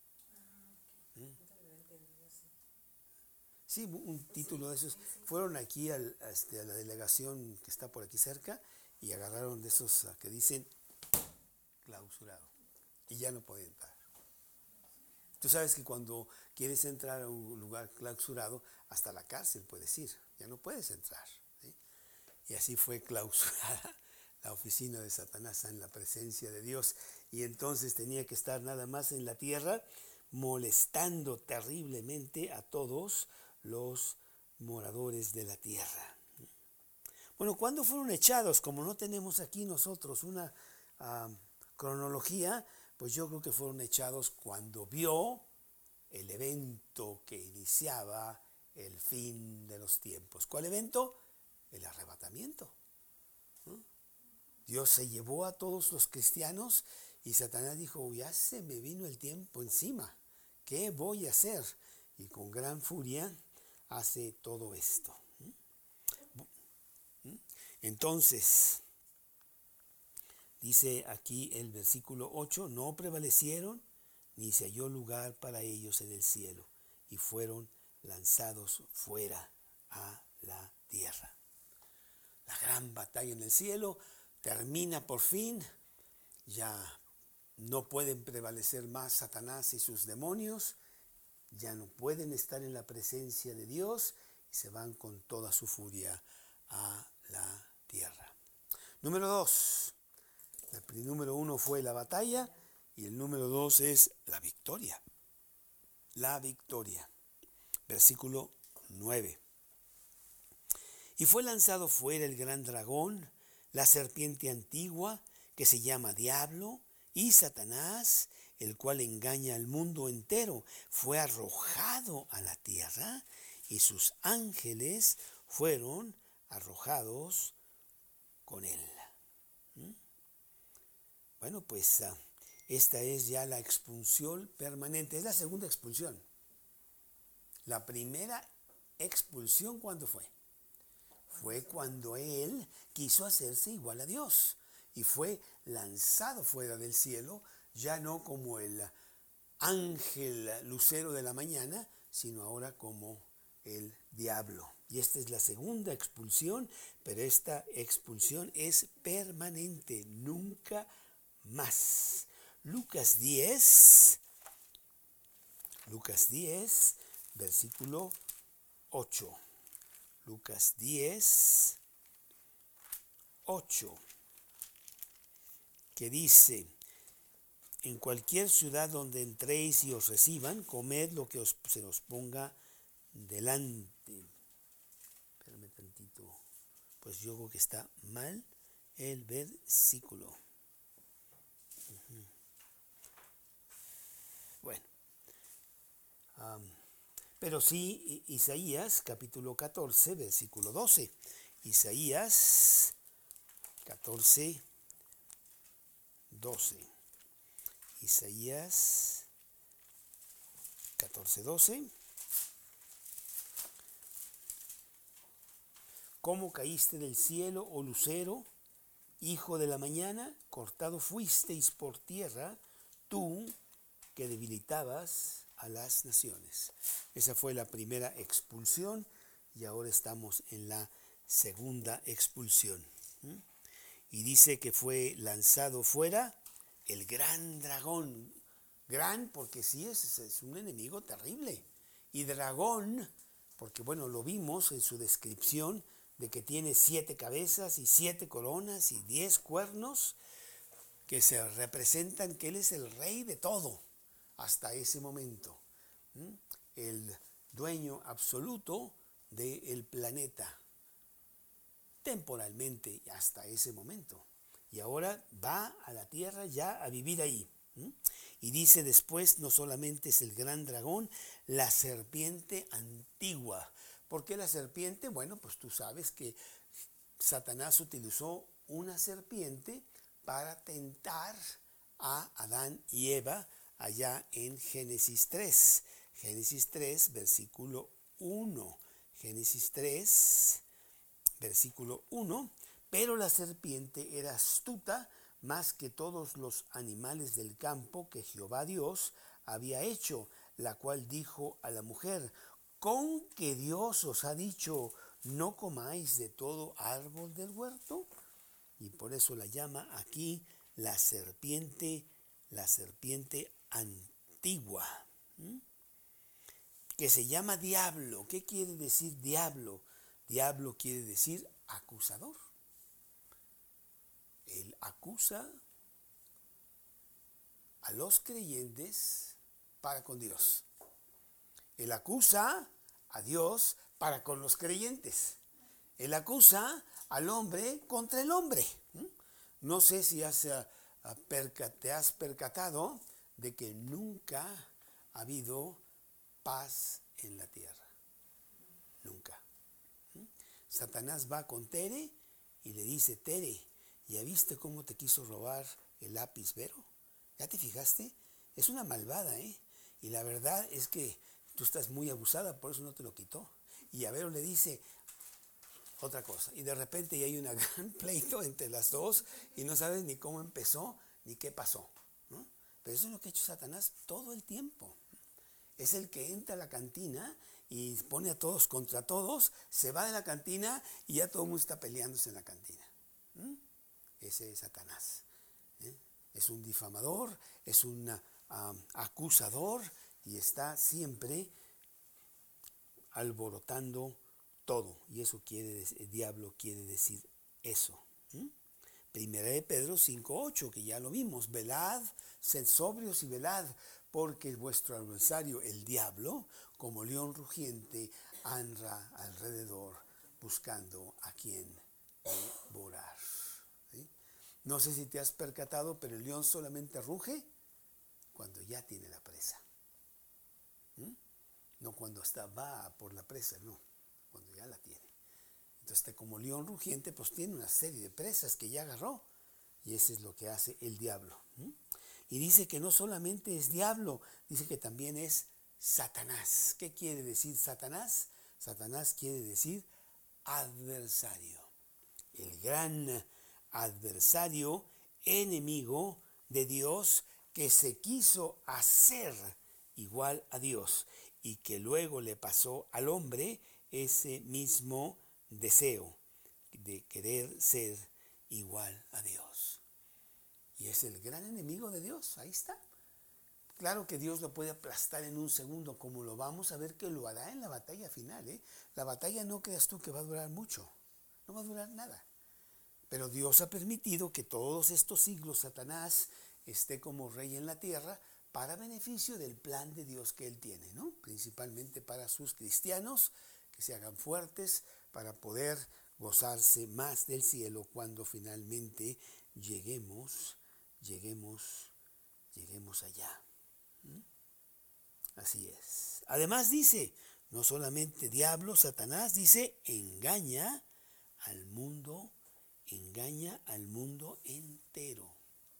Sí, un título de esos. Fueron aquí a la delegación que está por aquí cerca y agarraron de esos que dicen clausurado. Y ya no pueden entrar. Tú sabes que cuando quieres entrar a un lugar clausurado, hasta la cárcel puedes ir. Ya no puedes entrar. ¿Sí? Y así fue clausurada la oficina de Satanás en la presencia de Dios. Y entonces tenía que estar nada más en la tierra molestando terriblemente a todos los moradores de la tierra. Bueno, ¿cuándo fueron echados? Como no tenemos aquí nosotros una cronología, pues yo creo que fueron echados cuando vio el evento que iniciaba el fin de los tiempos. ¿Cuál evento? El arrebatamiento. Dios se llevó a todos los cristianos y Satanás dijo, ya se me vino el tiempo encima, ¿qué voy a hacer? Y con gran furia hace todo esto. Entonces, dice aquí el versículo 8, no prevalecieron ni se halló lugar para ellos en el cielo y fueron lanzados fuera a la tierra. La gran batalla en el cielo termina por fin, ya no pueden prevalecer más Satanás y sus demonios, ya no pueden estar en la presencia de Dios y se van con toda su furia a la tierra. Número 2. El número 1 fue la batalla y el número 2 es la victoria. La victoria. Versículo 9. Y fue lanzado fuera el gran dragón, la serpiente antigua, que se llama Diablo, y Satanás, el cual engaña al mundo entero, fue arrojado a la tierra, y sus ángeles fueron arrojados con él. Bueno, pues esta es ya la expulsión permanente, es la segunda expulsión. La primera expulsión, ¿cuándo fue? Fue cuando él quiso hacerse igual a Dios y fue lanzado fuera del cielo, ya no como el ángel lucero de la mañana, sino ahora como el diablo. Y esta es la segunda expulsión, pero esta expulsión es permanente, nunca más. Lucas 10, versículo 8. Lucas 10, 8, que dice, en cualquier ciudad donde entréis y os reciban, comed lo que se os ponga delante. Espérame tantito, pues yo creo que está mal el versículo. Bueno, pero sí, Isaías capítulo 14, versículo 12. Isaías 14, 12. Isaías 14, 12. ¿Cómo caíste del cielo, oh lucero, hijo de la mañana? Cortado fuisteis por tierra, tú que debilitabas a las naciones. Esa fue la primera expulsión y ahora estamos en la segunda expulsión. Y dice que fue lanzado fuera el gran dragón. Gran porque sí es un enemigo terrible. Y dragón porque bueno, lo vimos en su descripción de que tiene 7 cabezas y 7 coronas y 10 cuernos que se representan que él es el rey de todo hasta ese momento. El dueño absoluto del planeta, temporalmente hasta ese momento. Y ahora va a la tierra ya a vivir ahí. Y dice después, no solamente es el gran dragón, la serpiente antigua. ¿Por qué la serpiente? Bueno, pues tú sabes que Satanás utilizó una serpiente para tentar a Adán y Eva allá en Génesis 3. Génesis 3, versículo 1. Génesis 3, versículo 1. Pero la serpiente era astuta más que todos los animales del campo que Jehová Dios había hecho, la cual dijo a la mujer, ¿con que Dios os ha dicho, no comáis de todo árbol del huerto? Y por eso la llama aquí la serpiente antigua, que se llama diablo. ¿Qué quiere decir diablo? Diablo quiere decir acusador. Él acusa a los creyentes para con Dios. Él acusa a Dios para con los creyentes. Él acusa al hombre contra el hombre. No sé si te has percatado de que nunca ha habido paz en la tierra. Nunca. Satanás va con Tere y le dice: Tere, ¿ya viste cómo te quiso robar el lápiz Vero? ¿Ya te fijaste? Es una malvada, ¿eh? Y la verdad es que tú estás muy abusada, por eso no te lo quitó. Y a Vero le dice otra cosa. Y de repente ya hay un gran pleito entre las dos y no sabes ni cómo empezó ni qué pasó, ¿no? Pero eso es lo que ha hecho Satanás todo el tiempo. Es el que entra a la cantina y pone a todos contra todos, se va de la cantina y ya todo el mundo está peleándose en la cantina. Ese es Satanás. Es un difamador, es un acusador y está siempre alborotando todo. Y eso el diablo quiere decir eso. Primera de Pedro 5:8, que ya lo vimos: velad, sed sobrios y velad, porque vuestro adversario, el diablo, como león rugiente, anda alrededor buscando a quien devorar. ¿Sí? No sé si te has percatado, pero el león solamente ruge cuando ya tiene la presa. No cuando va por la presa, no, cuando ya la tiene. Entonces, como león rugiente, pues tiene una serie de presas que ya agarró. Y eso es lo que hace el diablo. Y dice que no solamente es diablo, dice que también es Satanás. ¿Qué quiere decir Satanás? Satanás quiere decir adversario. El gran adversario, enemigo de Dios, que se quiso hacer igual a Dios y que luego le pasó al hombre ese mismo deseo de querer ser igual a Dios. Y es el gran enemigo de Dios, ahí está. Claro que Dios lo puede aplastar en un segundo, como lo vamos a ver que lo hará en la batalla final, ¿eh? La batalla no creas tú que va a durar mucho, no va a durar nada. Pero Dios ha permitido que todos estos siglos Satanás esté como rey en la tierra para beneficio del plan de Dios que Él tiene, ¿no? Principalmente para sus cristianos, que se hagan fuertes para poder gozarse más del cielo cuando finalmente lleguemos allá. Así es. Además dice, no solamente diablo, Satanás, dice, engaña al mundo entero.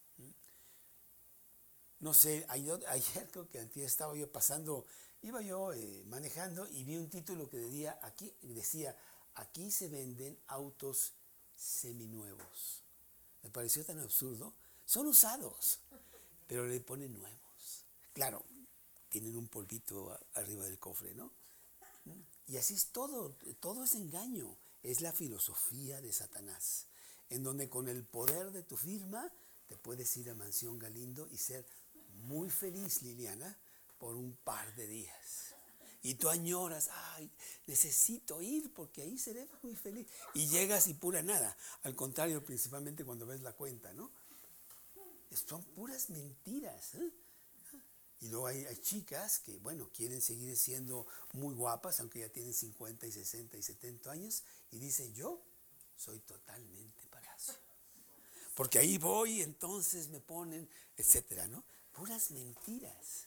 No sé, ayer creo que antes estaba yo iba yo manejando y vi un título que decía, aquí se venden autos seminuevos. Me pareció tan absurdo. Son usados, pero le ponen nuevos. Claro, tienen un polvito arriba del cofre, ¿no? Y así es todo es engaño. Es la filosofía de Satanás, en donde con el poder de tu firma te puedes ir a Mansión Galindo y ser muy feliz, Liliana, por un par de días. Y tú añoras, ay, necesito ir porque ahí seré muy feliz. Y llegas y pura nada. Al contrario, principalmente cuando ves la cuenta, ¿no? Son puras mentiras, ¿eh? Y luego hay chicas que, bueno, quieren seguir siendo muy guapas, aunque ya tienen 50 y 60 y 70 años, y dicen, yo soy totalmente palacio. Porque ahí voy, entonces me ponen, etcétera, ¿no? Puras mentiras.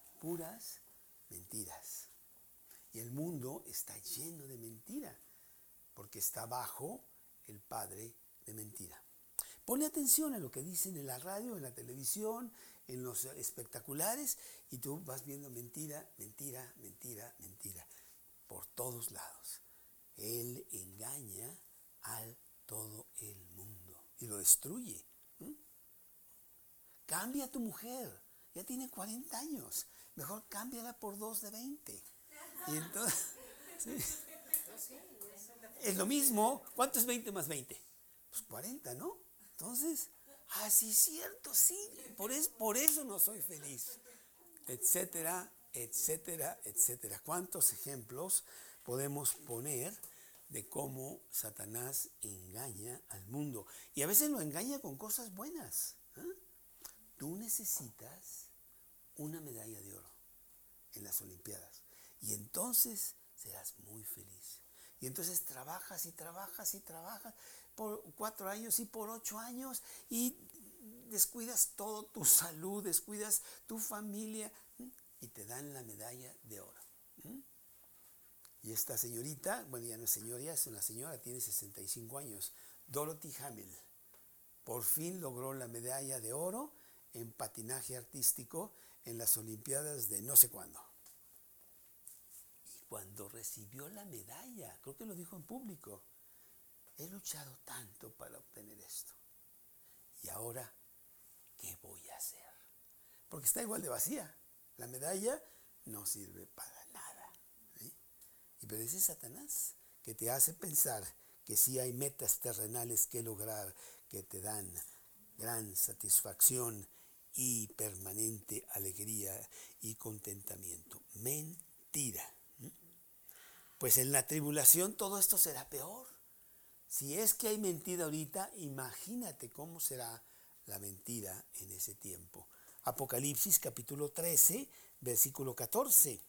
Y el mundo está lleno de mentira, porque está bajo el padre de mentira. Ponle atención a lo que dicen en la radio, en la televisión, en los espectaculares, y tú vas viendo mentira, por todos lados. Él engaña a todo el mundo y lo destruye. Cambia a tu mujer, ya tiene 40 años, mejor cámbiala por 2 de 20. Y entonces, sí. Es lo mismo. ¿Cuánto es 20 más 20? Pues 40, ¿no? Entonces, sí es cierto, sí, por eso no soy feliz, etcétera, etcétera, etcétera. ¿Cuántos ejemplos podemos poner de cómo Satanás engaña al mundo? Y a veces lo engaña con cosas buenas. Tú necesitas una medalla de oro en las Olimpiadas y entonces serás muy feliz. Y entonces trabajas por 4 años y por 8 años y descuidas todo, tu salud, descuidas tu familia y te dan la medalla de oro. Y esta señorita, bueno, ya no es señora, ya es una señora, tiene 65 años, Dorothy Hamill, por fin logró la medalla de oro en patinaje artístico en las Olimpiadas de no sé cuándo. Y cuando recibió la medalla, creo que lo dijo en público, he luchado tanto para obtener esto. Y ahora, ¿qué voy a hacer? Porque está igual de vacía. La medalla no sirve para nada. ¿Sí? Y pero ese Satanás que te hace pensar que sí hay metas terrenales que lograr, que te dan gran satisfacción y permanente alegría y contentamiento. Mentira. Pues en la tribulación todo esto será peor. Si es que hay mentira ahorita, imagínate cómo será la mentira en ese tiempo. Apocalipsis capítulo 13, versículo 14.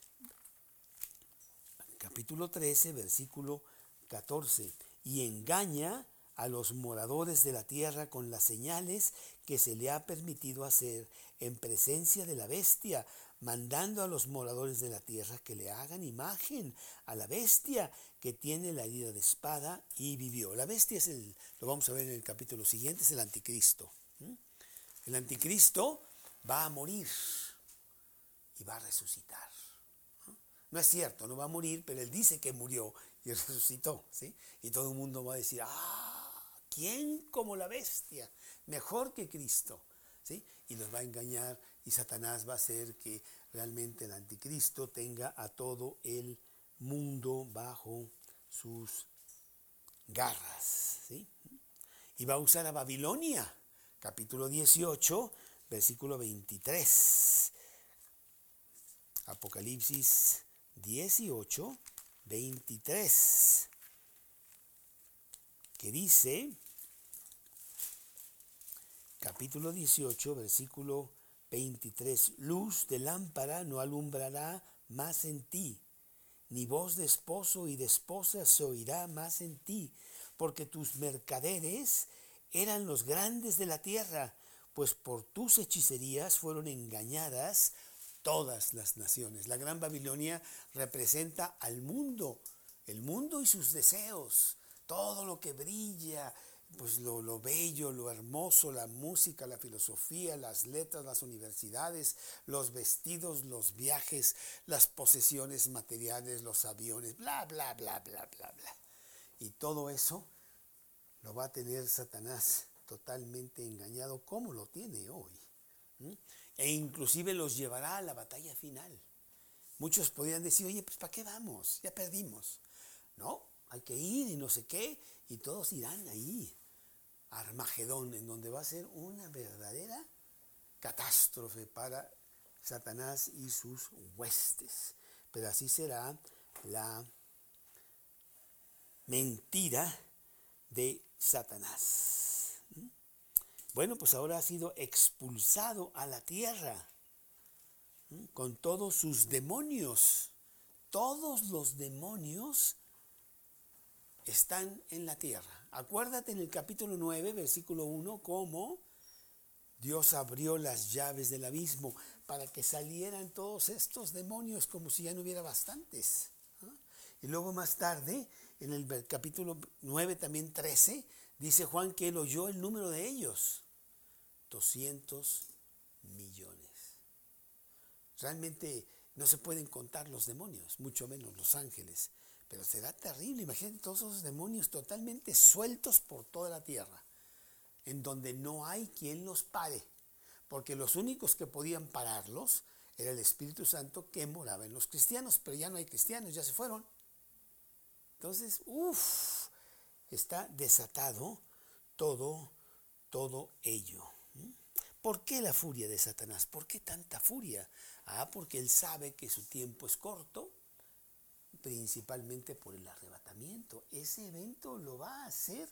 Capítulo 13, versículo 14. Y engaña a los moradores de la tierra con las señales que se le ha permitido hacer en presencia de la bestia, mandando a los moradores de la tierra que le hagan imagen a la bestia que tiene la herida de espada y vivió. La bestia es lo vamos a ver en el capítulo siguiente, es el anticristo. El anticristo va a morir y va a resucitar. No es cierto, no va a morir, pero él dice que murió y resucitó, ¿sí? Y todo el mundo va a decir, ¿quién como la bestia? Mejor que Cristo, ¿sí? Y los va a engañar y Satanás va a hacer que realmente el anticristo tenga a todo el mundo bajo sus garras, ¿sí? Y va a usar a Babilonia, capítulo 18, versículo 23. Apocalipsis 18, 23, que dice, capítulo 18, versículo 23, luz de lámpara no alumbrará más en ti, ni voz de esposo y de esposa se oirá más en ti, porque tus mercaderes eran los grandes de la tierra, pues por tus hechicerías fueron engañadas todas las naciones. La gran Babilonia representa al mundo, el mundo y sus deseos, todo lo que brilla, pues lo bello, lo hermoso, la música, la filosofía, las letras, las universidades, los vestidos, los viajes, las posesiones materiales, los aviones, bla, bla, bla, bla, bla, bla. Y todo eso lo va a tener Satanás totalmente engañado, como lo tiene hoy. E inclusive los llevará a la batalla final. Muchos podrían decir, oye, pues ¿para qué vamos? Ya perdimos. No, hay que ir y no sé qué, y todos irán ahí, a Armagedón, en donde va a ser una verdadera catástrofe para Satanás y sus huestes. Pero así será la mentira de Satanás. Bueno, pues ahora ha sido expulsado a la tierra con todos sus demonios. Todos los demonios están en la tierra. Acuérdate en el capítulo 9, versículo 1, cómo Dios abrió las llaves del abismo para que salieran todos estos demonios como si ya no hubiera bastantes. Y luego más tarde, en el capítulo 9, también 13, dice Juan que él oyó el número de ellos, 200 millones. Realmente no se pueden contar los demonios, mucho menos los ángeles. Pero será terrible, imagínate todos esos demonios totalmente sueltos por toda la tierra, en donde no hay quien los pare, porque los únicos que podían pararlos era el Espíritu Santo que moraba en los cristianos, pero ya no hay cristianos, ya se fueron. Entonces, está desatado todo ello. ¿Por qué la furia de Satanás? ¿Por qué tanta furia? Porque él sabe que su tiempo es corto, principalmente por el arrebatamiento. Ese evento lo va a hacer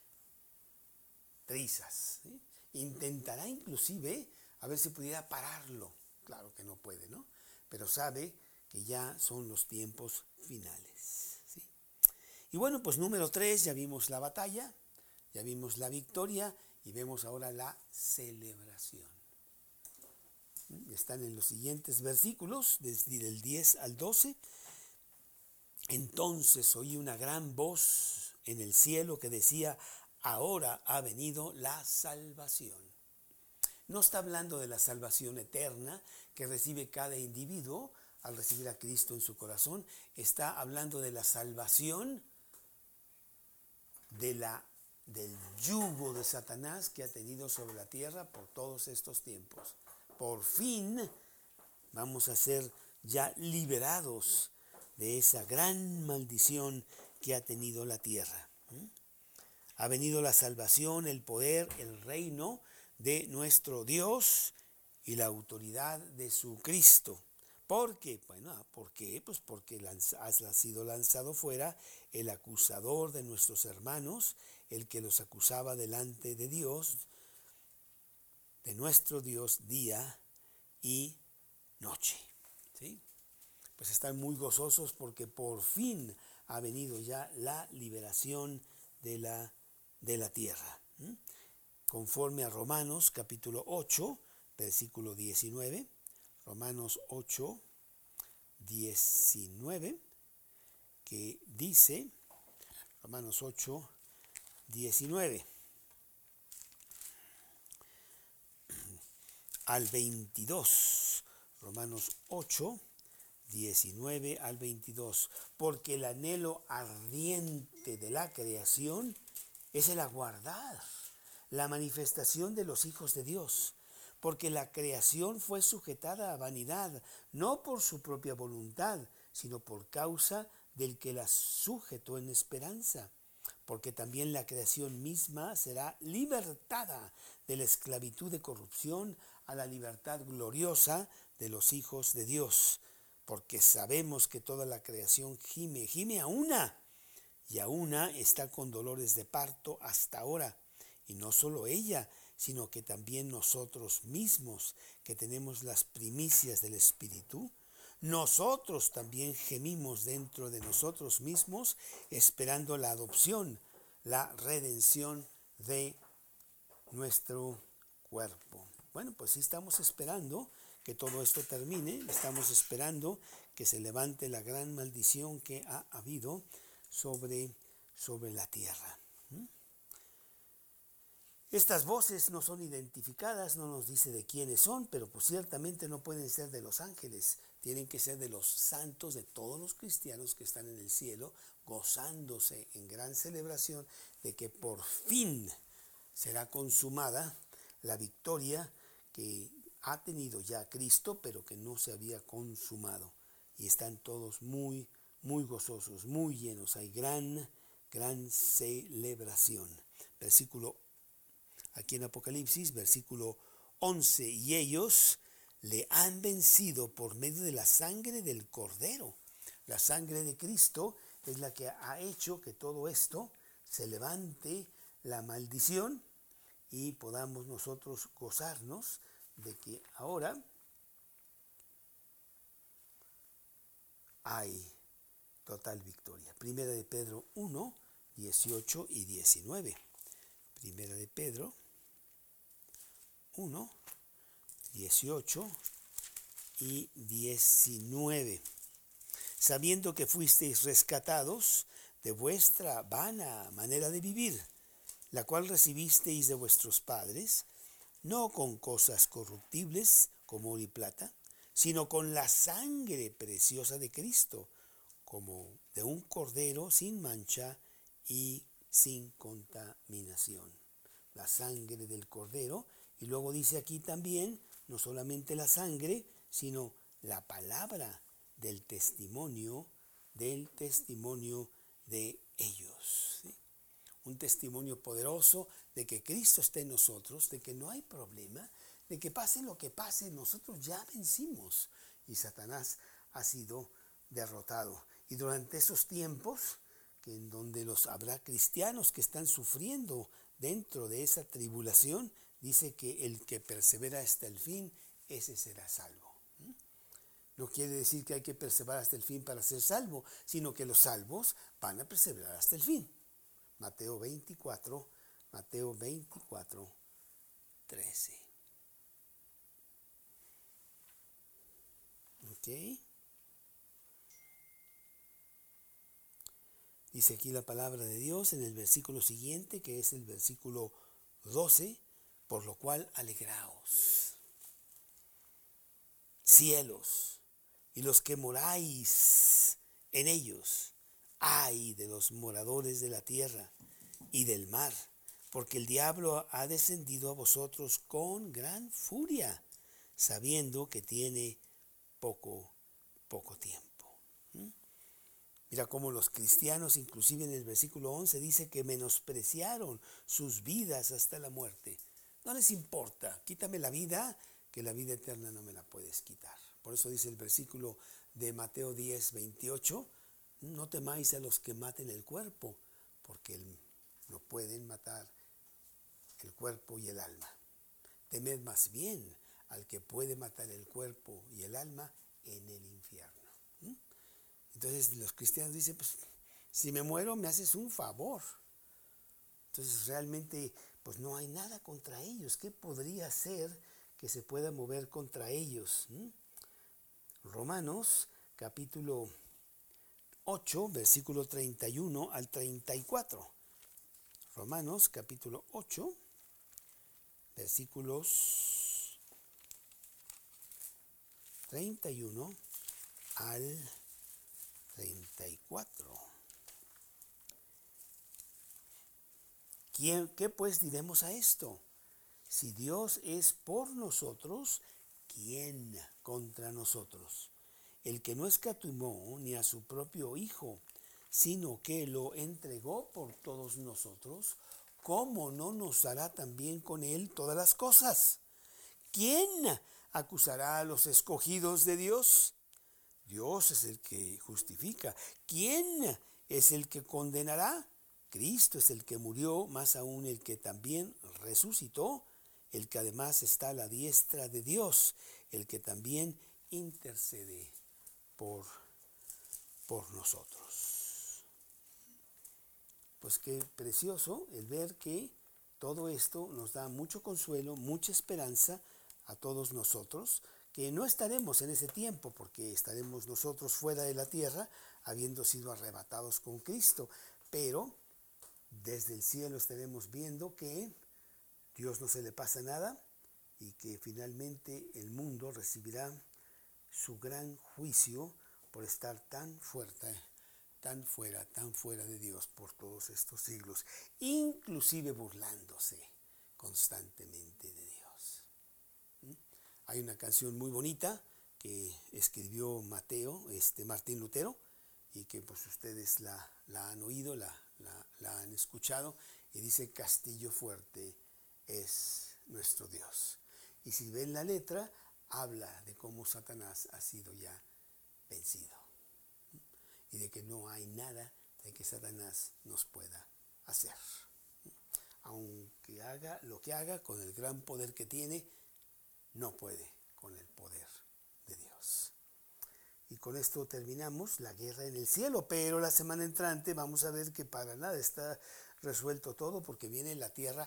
trizas, ¿sí? Intentará inclusive a ver si pudiera pararlo. Claro que no puede, ¿no? Pero sabe que ya son los tiempos finales, ¿sí? Y bueno, pues número 3, ya vimos la batalla, ya vimos la victoria y vemos ahora la celebración. Están en los siguientes versículos, desde el 10 al 12. Entonces oí una gran voz en el cielo que decía: ahora ha venido la salvación. No está hablando de la salvación eterna que recibe cada individuo al recibir a Cristo en su corazón. Está hablando de la salvación del yugo de Satanás que ha tenido sobre la tierra por todos estos tiempos. Por fin vamos a ser ya liberados de esa gran maldición que ha tenido la tierra. Ha venido la salvación, el poder, el reino de nuestro Dios y la autoridad de su Cristo. ¿Por qué? Bueno, ¿por qué? Pues porque ha sido lanzado fuera el acusador de nuestros hermanos, el que los acusaba delante de Dios, de nuestro Dios, día y noche. ¿Sí? Pues están muy gozosos porque por fin ha venido ya la liberación de la tierra. Conforme a Romanos capítulo 8, versículo 19, Romanos 8, 19, que dice, Romanos 8, 19 al 22, Romanos 8, 19 al 22, porque el anhelo ardiente de la creación es el aguardar la manifestación de los hijos de Dios, porque la creación fue sujetada a vanidad, no por su propia voluntad, sino por causa del que la sujetó en esperanza, porque también la creación misma será libertada de la esclavitud de corrupción a la libertad gloriosa de los hijos de Dios. Porque sabemos que toda la creación gime a una, y a una está con dolores de parto hasta ahora. Y no solo ella, sino que también nosotros mismos, que tenemos las primicias del Espíritu, nosotros también gemimos dentro de nosotros mismos, esperando la adopción, la redención de nuestro cuerpo. Bueno, pues sí estamos esperando que todo esto termine, estamos esperando que se levante la gran maldición que ha habido sobre la tierra. Estas voces no son identificadas, no nos dice de quiénes son, pero pues ciertamente no pueden ser de los ángeles, tienen que ser de los santos, de todos los cristianos que están en el cielo, gozándose en gran celebración de que por fin será consumada la victoria que ha tenido ya Cristo, pero que no se había consumado. Y están todos muy, muy gozosos, muy llenos. Hay gran celebración. Versículo, aquí en Apocalipsis, versículo 11. Y ellos le han vencido por medio de la sangre del Cordero. La sangre de Cristo es la que ha hecho que todo esto se levante la maldición y podamos nosotros gozarnos de que ahora hay total victoria. Primera de Pedro 1, 18 y 19. Primera de Pedro 1, 18 y 19. Sabiendo que fuisteis rescatados de vuestra vana manera de vivir, la cual recibisteis de vuestros padres, no con cosas corruptibles como oro y plata, sino con la sangre preciosa de Cristo, como de un cordero sin mancha y sin contaminación. La sangre del cordero, y luego dice aquí también, no solamente la sangre, sino la palabra del testimonio de ellos. ¿Sí? Un testimonio poderoso de que Cristo está en nosotros, de que no hay problema, de que pase lo que pase, nosotros ya vencimos y Satanás ha sido derrotado. Y durante esos tiempos, que en donde habrá cristianos que están sufriendo dentro de esa tribulación, dice que el que persevera hasta el fin, ese será salvo. No quiere decir que hay que perseverar hasta el fin para ser salvo, sino que los salvos van a perseverar hasta el fin. Mateo 24, 13. ¿Ok? Dice aquí la palabra de Dios en el versículo siguiente, que es el versículo 12, por lo cual alegraos, cielos, y los que moráis en ellos, ay de los moradores de la tierra y del mar, porque el diablo ha descendido a vosotros con gran furia, sabiendo que tiene poco tiempo. Mira cómo los cristianos, inclusive en el versículo 11, dice que menospreciaron sus vidas hasta la muerte. No les importa, quítame la vida, que la vida eterna no me la puedes quitar. Por eso dice el versículo de Mateo 10, 28, no temáis a los que maten el cuerpo, porque no pueden matar el cuerpo y el alma. Temed más bien al que puede matar el cuerpo y el alma en el infierno. Entonces los cristianos dicen, pues si me muero me haces un favor. Entonces realmente pues no hay nada contra ellos. ¿Qué podría ser que se pueda mover contra ellos? Romanos capítulo 8, versículo 31 al 34. Romanos capítulo 8, versículos 31 al 34. ¿Qué pues diremos a esto? Si Dios es por nosotros, ¿quién contra nosotros? El que no escatimó ni a su propio Hijo, sino que lo entregó por todos nosotros, ¿cómo no nos dará también con él todas las cosas? ¿Quién acusará a los escogidos de Dios? Dios es el que justifica. ¿Quién es el que condenará? Cristo es el que murió, más aún el que también resucitó, el que además está a la diestra de Dios, el que también intercede por nosotros. Pues qué precioso el ver que todo esto nos da mucho consuelo, mucha esperanza a todos nosotros, que no estaremos en ese tiempo porque estaremos nosotros fuera de la tierra, habiendo sido arrebatados con Cristo, pero desde el cielo estaremos viendo que Dios no se le pasa nada y que finalmente el mundo recibirá su gran juicio por estar tan fuerte, tan fuera de Dios por todos estos siglos, inclusive burlándose constantemente de Dios. Hay una canción muy bonita que escribió Martín Lutero, y que pues ustedes la han oído, la han escuchado, y dice: Castillo fuerte es nuestro Dios. Y si ven la letra, habla de cómo Satanás ha sido ya vencido y de que no hay nada de que Satanás nos pueda hacer. Aunque haga lo que haga, con el gran poder que tiene, no puede con el poder de Dios. Y con esto terminamos la guerra en el cielo, pero la semana entrante vamos a ver que para nada está resuelto todo, porque viene la guerra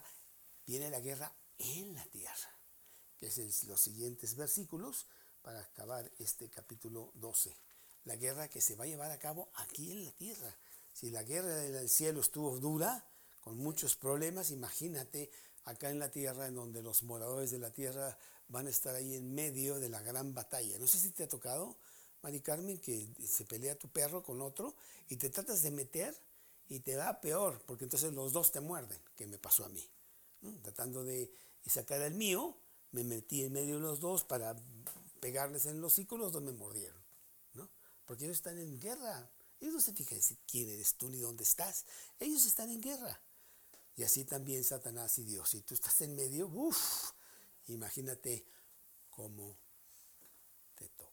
en la tierra, que es los siguientes versículos para acabar este capítulo 12. La guerra que se va a llevar a cabo aquí en la tierra. Si la guerra del cielo estuvo dura, con muchos problemas, imagínate acá en la tierra, en donde los moradores de la tierra van a estar ahí en medio de la gran batalla. No sé si te ha tocado, Mari Carmen, que se pelea tu perro con otro y te tratas de meter y te va peor, porque entonces los dos te muerden, que me pasó a mí. Tratando de sacar al mío, me metí en medio de los dos para pegarles en los hocico, los dos me mordieron, ¿no? Porque ellos están en guerra. Ellos no se fijan quién eres tú ni dónde estás. Ellos están en guerra. Y así también Satanás y Dios. Si tú estás en medio, imagínate cómo te toca.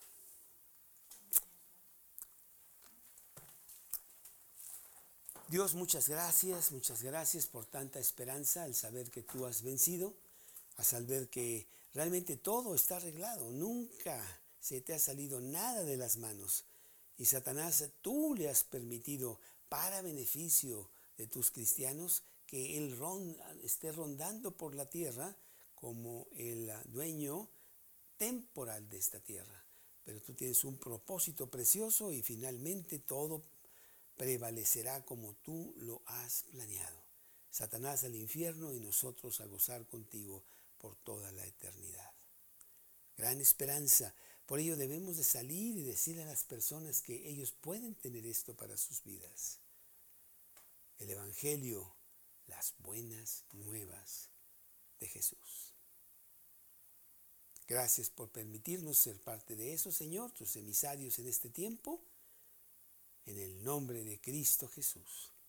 Dios, muchas gracias por tanta esperanza al saber que tú has vencido, a saber que realmente todo está arreglado, nunca se te ha salido nada de las manos. Y Satanás, tú le has permitido, para beneficio de tus cristianos, que él esté rondando por la tierra como el dueño temporal de esta tierra. pero tú tienes un propósito precioso y finalmente todo prevalecerá como tú lo has planeado. Satanás al infierno y nosotros a gozar contigo por toda la eternidad. Gran esperanza. Por ello debemos de salir y decirle a las personas que ellos pueden tener esto para sus vidas. El Evangelio, las buenas nuevas de Jesús. Gracias por permitirnos ser parte de eso, Señor, tus emisarios en este tiempo, en el nombre de Cristo Jesús.